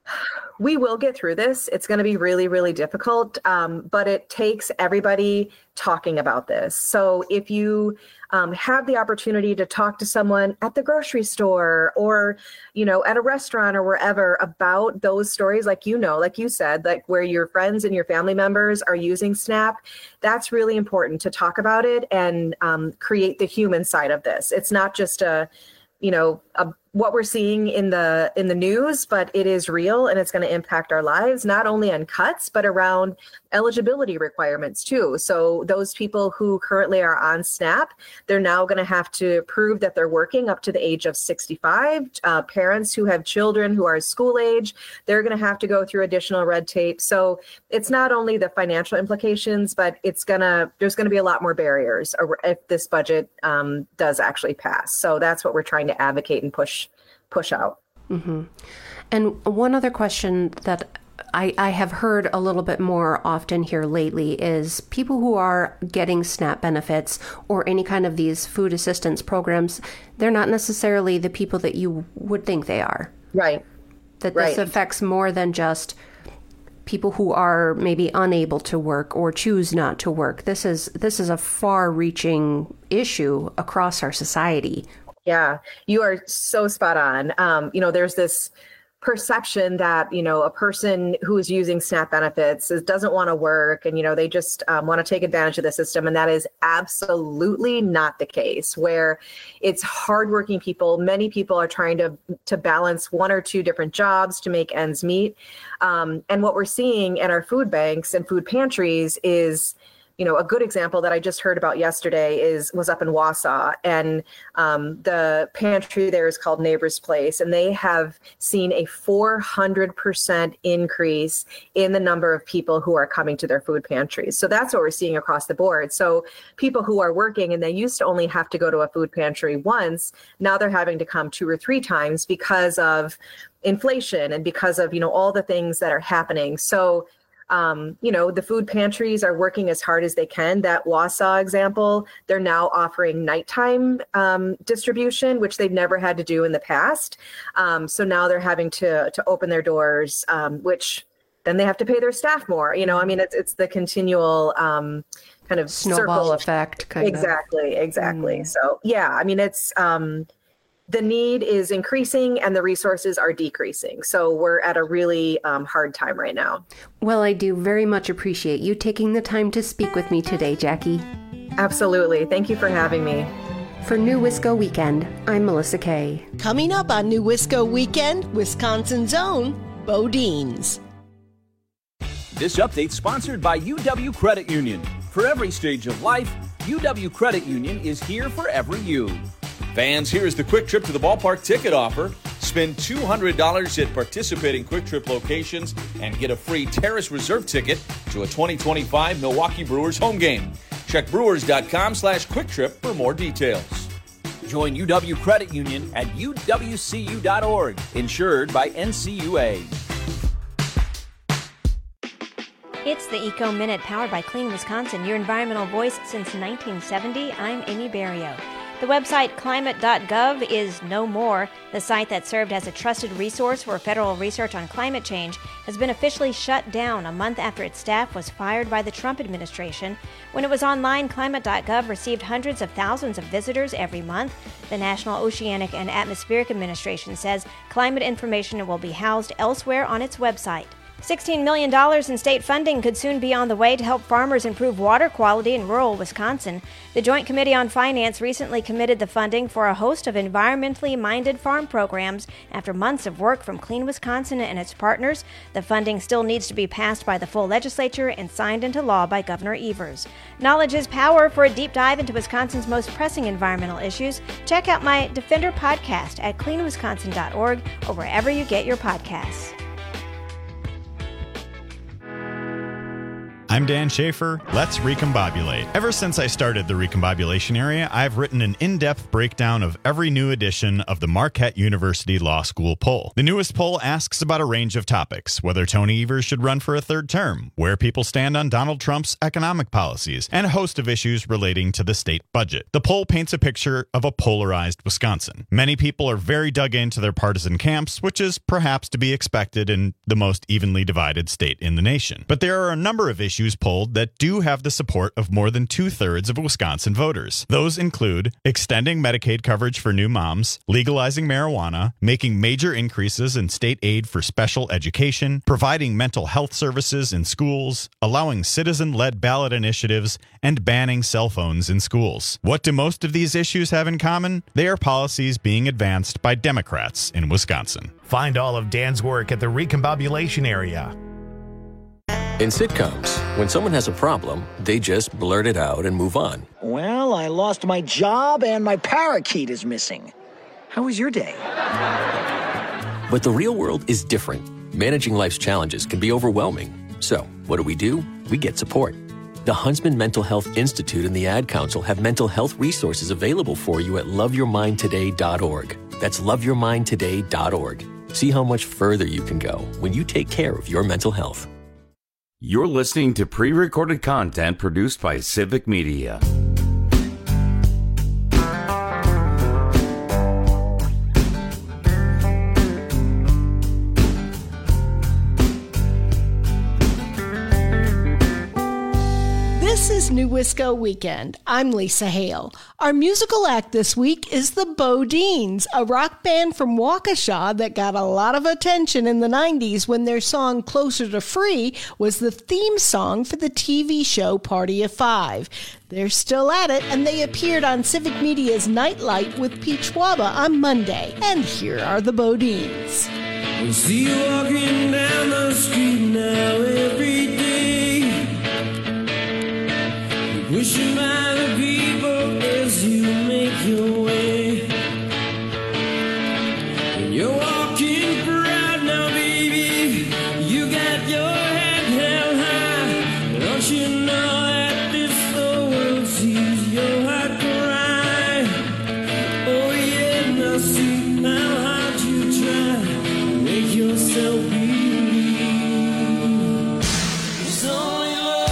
we will get through this. It's going to be really, really difficult, um, but it takes everybody talking about this. So if you um, have the opportunity to talk to someone at the grocery store or, you know, at a restaurant or wherever about those stories, like, you know, like you said, like where your friends and your family members are using SNAP, that's really important to talk about it and um, create the human side of this. It's not just a, you know, a, what we're seeing in the in the news, but it is real and it's going to impact our lives, not only on cuts, but around eligibility requirements too. So those people who currently are on SNAP, they're now going to have to prove that they're working up to the age of sixty-five. Uh, parents who have children who are school age, they're going to have to go through additional red tape. So it's not only the financial implications, but it's going to, there's going to be a lot more barriers if this budget um, does actually pass. So that's what we're trying to advocate and push push out. Mm-hmm. And one other question that I, I have heard a little bit more often here lately is people who are getting SNAP benefits or any kind of these food assistance programs, they're not necessarily the people that you would think they are. Right. That right. this affects more than just people who are maybe unable to work or choose not to work. This is this is a far-reaching issue across our society. Yeah, you are so spot on. Um, you know, there's this perception that, you know, a person who is using SNAP benefits is, doesn't want to work and, you know, they just um, want to take advantage of the system. And that is absolutely not the case, where it's hardworking people. Many people are trying to to balance one or two different jobs to make ends meet. Um, and what we're seeing at our food banks and food pantries is, you know, a good example that I just heard about yesterday is was up in Wausau, and um, the pantry there is called Neighbor's Place, and they have seen a four hundred percent increase in the number of people who are coming to their food pantries. So that's what we're seeing across the board. So people who are working and they used to only have to go to a food pantry once, now they're having to come two or three times because of inflation and because of, you know, all the things that are happening. So Um, you know, the food pantries are working as hard as they can. That Wausau example, they're now offering nighttime um, distribution, which they've never had to do in the past. Um, so now they're having to to open their doors, um, which then they have to pay their staff more. You know, I mean, it's it's the continual um, kind of snowball circle. effect. Kind exactly, of. exactly. Mm. So yeah, I mean, it's. Um, The need is increasing and the resources are decreasing. So we're at a really um, hard time right now. Well, I do very much appreciate you taking the time to speak with me today, Jackie. Absolutely. Thank you for having me. For New Wisco Weekend, I'm Melissa Kay. Coming up on New Wisco Weekend, Wisconsin's own Bodines. This update sponsored by U W Credit Union. For every stage of life, U W Credit Union is here for every you. Fans, here is the Quick Trip to the Ballpark ticket offer. Spend two hundred dollars at participating Quick Trip locations and get a free Terrace Reserve ticket to a twenty twenty-five Milwaukee Brewers home game. Check brewers.com slash quick trip for more details. Join U W Credit Union at U W C U dot org. Insured by N C U A. It's the Eco Minute, powered by Clean Wisconsin, your environmental voice since nineteen seventy. I'm Amy Barrio. The website climate dot gov is no more. The site that served as a trusted resource for federal research on climate change has been officially shut down a month after its staff was fired by the Trump administration. When it was online, climate dot gov received hundreds of thousands of visitors every month. The National Oceanic and Atmospheric Administration says climate information will be housed elsewhere on its website. sixteen million dollars in state funding could soon be on the way to help farmers improve water quality in rural Wisconsin. The Joint Committee on Finance recently committed the funding for a host of environmentally minded farm programs after months of work from Clean Wisconsin and its partners. The funding still needs to be passed by the full legislature and signed into law by Governor Evers. Knowledge is power. For a deep dive into Wisconsin's most pressing environmental issues, check out my Defender podcast at clean wisconsin dot org or wherever you get your podcasts. I'm Dan Schaefer. Let's recombobulate. Ever since I started the recombobulation area, I've written an in-depth breakdown of every new edition of the Marquette University Law School poll. The newest poll asks about a range of topics: whether Tony Evers should run for a third term, where people stand on Donald Trump's economic policies, and a host of issues relating to the state budget. The poll paints a picture of a polarized Wisconsin. Many people are very dug into their partisan camps, which is perhaps to be expected in the most evenly divided state in the nation. But there are a number of issues polled that do have the support of more than two-thirds of Wisconsin voters. Those include extending Medicaid coverage for new moms, legalizing marijuana, making major increases in state aid for special education, providing mental health services in schools, allowing citizen-led ballot initiatives, and banning cell phones in schools. What do most of these issues have in common? They are policies being advanced by Democrats in Wisconsin. Find all of Dan's work at the Recombobulation Area. In sitcoms, when someone has a problem, they just blurt it out and move on. Well, I lost my job and my parakeet is missing. How was your day? But the real world is different. Managing life's challenges can be overwhelming. So, what do we do? We get support. The Huntsman Mental Health Institute and the Ad Council have mental health resources available for you at love your mind today dot org. That's love your mind today dot org. See how much further you can go when you take care of your mental health. You're listening to pre-recorded content produced by Civic Media. This is New Wisco Weekend. I'm Lisa Hale. Our musical act this week is the Bodines, a rock band from Waukesha that got a lot of attention in the nineties when their song Closer to Free was the theme song for the T V show Party of Five. They're still at it, and they appeared on Civic Media's Nightlight with Pete Schwaba on Monday. And here are the Bodines. We see you walking down the street now every day. Wishing by the people as you make your way. And you're walking proud now, baby. You got your head held high. Don't you know that this the world sees your heart cry? Oh yeah, now see how hard you try to make yourself believe. It's only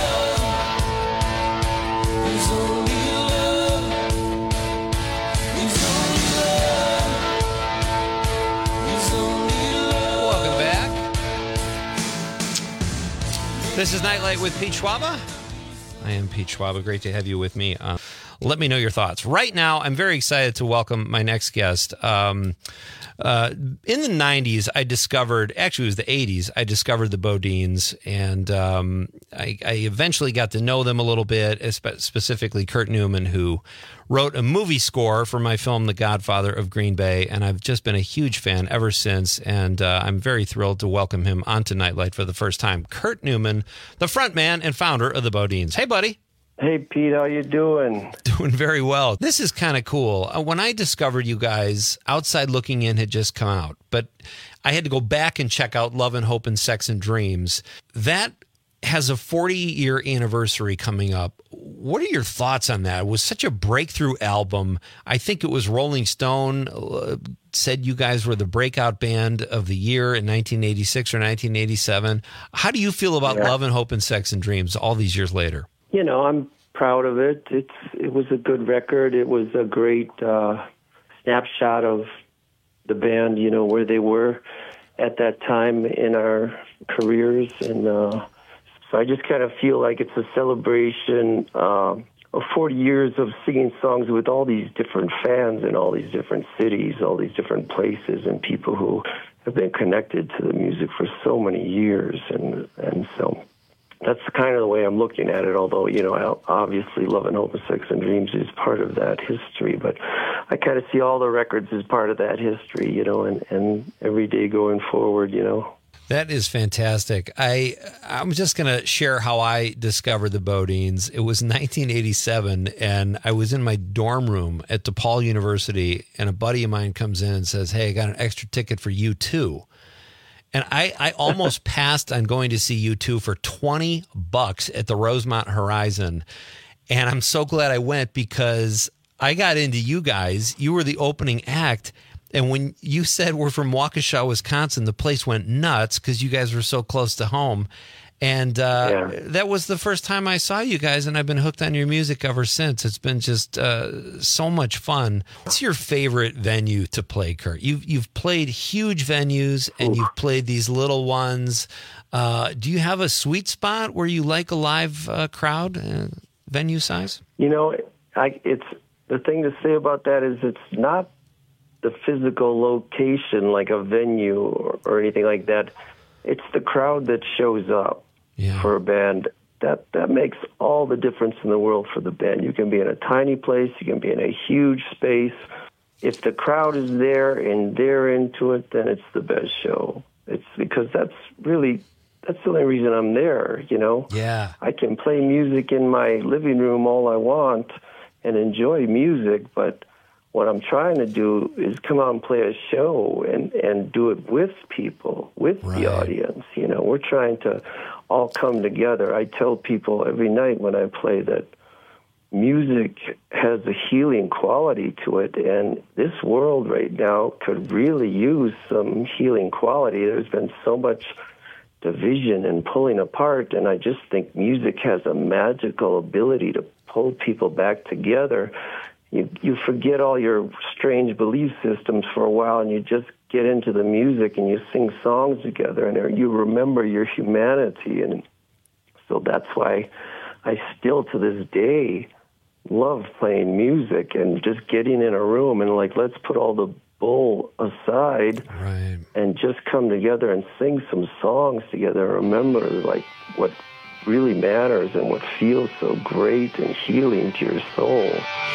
This is Nightlight with Pete Schwaba. I am Pete Schwaba. Great to have you with me. Uh, let me know your thoughts. Right now, I'm very excited to welcome my next guest. Um, uh, in the nineties, I discovered, actually it was the eighties, I discovered the Bodines, and um, I, I eventually got to know them a little bit, specifically Kurt Newman, who wrote a movie score for my film, The Godfather of Green Bay, and I've just been a huge fan ever since, and uh, I'm very thrilled to welcome him onto Nightlight for the first time. Kurt Newman, the frontman and founder of the Bodines. Hey, buddy. Hey, Pete, how you doing? Doing very well. This is kind of cool. Uh, when I discovered you guys, Outside Looking In had just come out, but I had to go back and check out Love and Hope and Sex and Dreams. That has a forty-year anniversary coming up. What are your thoughts on that? It was such a breakthrough album. I think it was Rolling Stone uh, said you guys were the breakout band of the year in nineteen eighty-six or nineteen eighty-seven. How do you feel about yeah. Love and Hope and Sex and Dreams all these years later? You know, I'm proud of it. It's It was a good record. It was a great uh, snapshot of the band, you know, where they were at that time in our careers. And uh, so I just kind of feel like it's a celebration uh, of forty years of singing songs with all these different fans in all these different cities, all these different places, and people who have been connected to the music for so many years, and and so that's kind of the way I'm looking at it. Although, you know, I obviously Love and Hope and Sex and Dreams is part of that history, but I kind of see all the records as part of that history, you know, and, and every day going forward, you know. That is fantastic. I, I'm just going to share how I discovered the Bodines. It was nineteen eighty-seven, and I was in my dorm room at DePaul University, and a buddy of mine comes in and says, hey, I got an extra ticket for U two. And I, I almost passed on going to see U two for twenty bucks at the Rosemont Horizon. And I'm so glad I went because I got into you guys. You were the opening act. And when you said we're from Waukesha, Wisconsin, the place went nuts because you guys were so close to home. And uh, yeah. that was the first time I saw you guys, and I've been hooked on your music ever since. It's been just uh, so much fun. What's your favorite venue to play, Kurt? You've, you've played huge venues, and Ooh. you've played these little ones. Uh, do you have a sweet spot where you like a live uh, crowd, uh, venue size? You know, I, it's the thing to say about that is it's not the physical location like a venue or, or anything like that. It's the crowd that shows up yeah. for a band. That that makes all the difference in the world for the band. You can be in a tiny place, you can be in a huge space. If the crowd is there and they're into it, then it's the best show. It's because that's really, that's the only reason I'm there, you know? Yeah. I can play music in my living room all I want and enjoy music, but what I'm trying to do is come out and play a show and, and do it with people, with right. the audience. You know, we're trying to all come together. I tell people every night when I play that music has a healing quality to it, and this world right now could really use some healing quality. There's been so much division and pulling apart, and I just think music has a magical ability to pull people back together. You you forget all your strange belief systems for a while, and you just get into the music and you sing songs together, and you remember your humanity. And so that's why I still to this day love playing music and just getting in a room and like, let's put all the bull aside right. and just come together and sing some songs together and remember like what really matters and what feels so great and healing to your soul.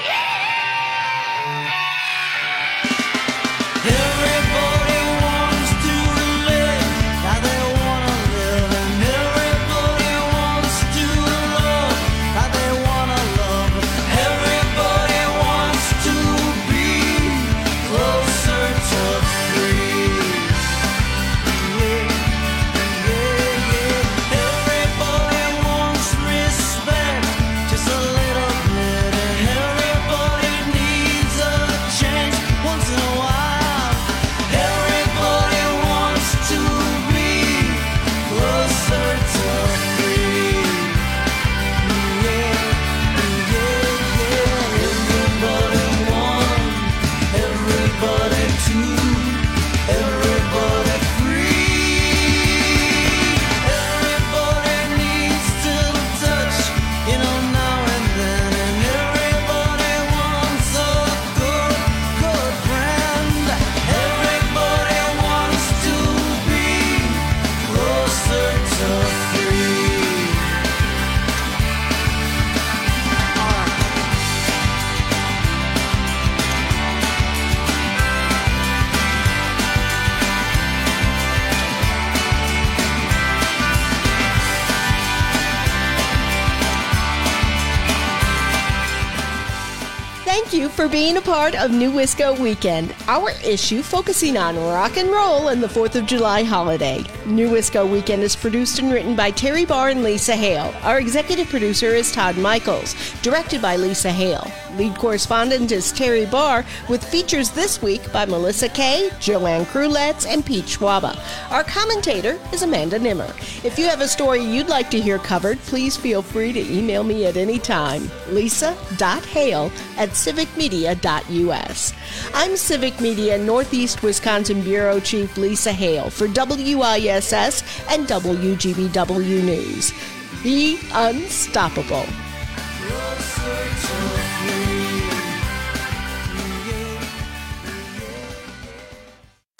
For being a part of New Wisco Weekend, our issue focusing on rock and roll and the fourth of July holiday. New Wisco Weekend is produced and written by Terry Barr and Lisa Hale. Our executive producer is Todd Michaels, directed by Lisa Hale. Lead correspondent is Terry Barr, with features this week by Melissa Kay, Joanne Krulets, and Pete Schwaba. Our commentator is Amanda Nimmer. If you have a story you'd like to hear covered, please feel free to email me at any time, lisa dot hale at civic media dot u s. I'm Civic Media Northeast Wisconsin Bureau Chief Lisa Hale for W I S S and W G B W News. Be unstoppable.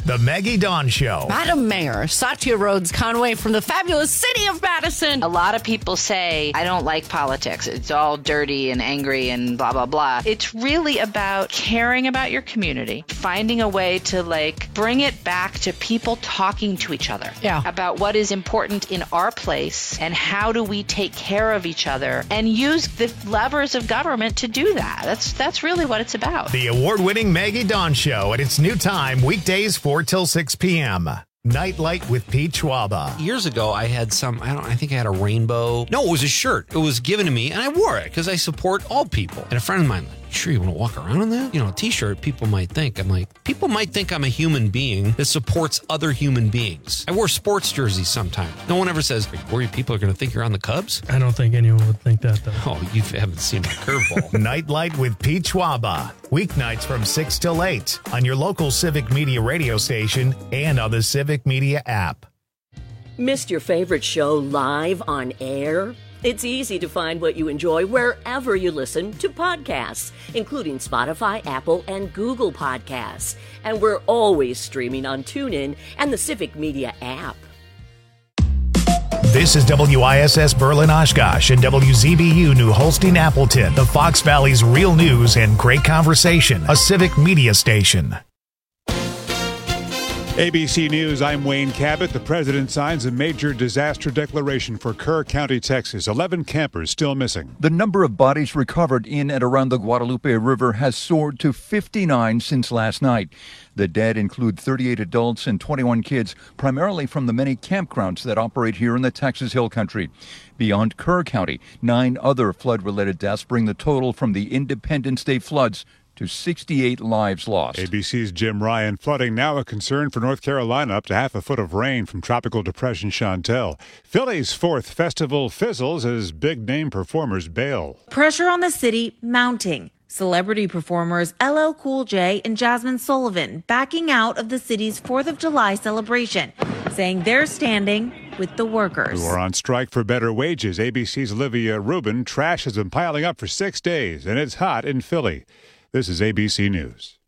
The Maggie Dawn Show. Madam Mayor, Satya Rhodes Conway from the fabulous city of Madison. A lot of people say, I don't like politics. It's all dirty and angry and blah, blah, blah. It's really about caring about your community, finding a way to, like, bring it back to people talking to each other yeah. about what is important in our place and how do we take care of each other and use the levers of government to do that. That's, that's really what it's about. The award-winning Maggie Dawn Show at its new time, weekdays four till six p.m. Nightlight with Pete Schwaba. Years ago, I had some, I don't, I think I had a rainbow. No, it was a shirt. It was given to me, and I wore it because I support all people. And a friend of mine, sure you want to walk around in that? You know, a t-shirt, people might think. I'm like, people might think I'm a human being that supports other human beings. I wear sports jerseys sometimes. No one ever says, are you worried people are going to think you're on the Cubs? I don't think anyone would think that, though. Oh, you haven't seen my curveball. Nightlight with Pete Schwaba. Weeknights from six till eight on your local Civic Media radio station and on the Civic Media app. Missed your favorite show live on air? It's easy to find what you enjoy wherever you listen to podcasts, including Spotify, Apple, and Google Podcasts. And we're always streaming on TuneIn and the Civic Media app. This is W I S S Berlin Oshkosh and W Z B U New Holstein Appleton, the Fox Valley's real news and great conversation, a Civic Media station. A B C News, I'm Wayne Cabot. The president signs a major disaster declaration for Kerr County, Texas. eleven campers still missing. The number of bodies recovered in and around the Guadalupe River has soared to fifty-nine since last night. The dead include thirty-eight adults and twenty-one kids, primarily from the many campgrounds that operate here in the Texas Hill Country. Beyond Kerr County, nine other flood-related deaths bring the total from the Independence Day floods to sixty-eight lives lost. A B C's Jim Ryan. Flooding now a concern for North Carolina, up to half a foot of rain from Tropical Depression Chantel. Philly's fourth festival fizzles as big-name performers bail. Pressure on the city mounting. Celebrity performers L L Cool J and Jasmine Sullivan backing out of the city's fourth of July celebration, saying they're standing with the workers. Who are on strike for better wages. A B C's Olivia Rubin. Trash has been piling up for six days, and it's hot in Philly. This is A B C News.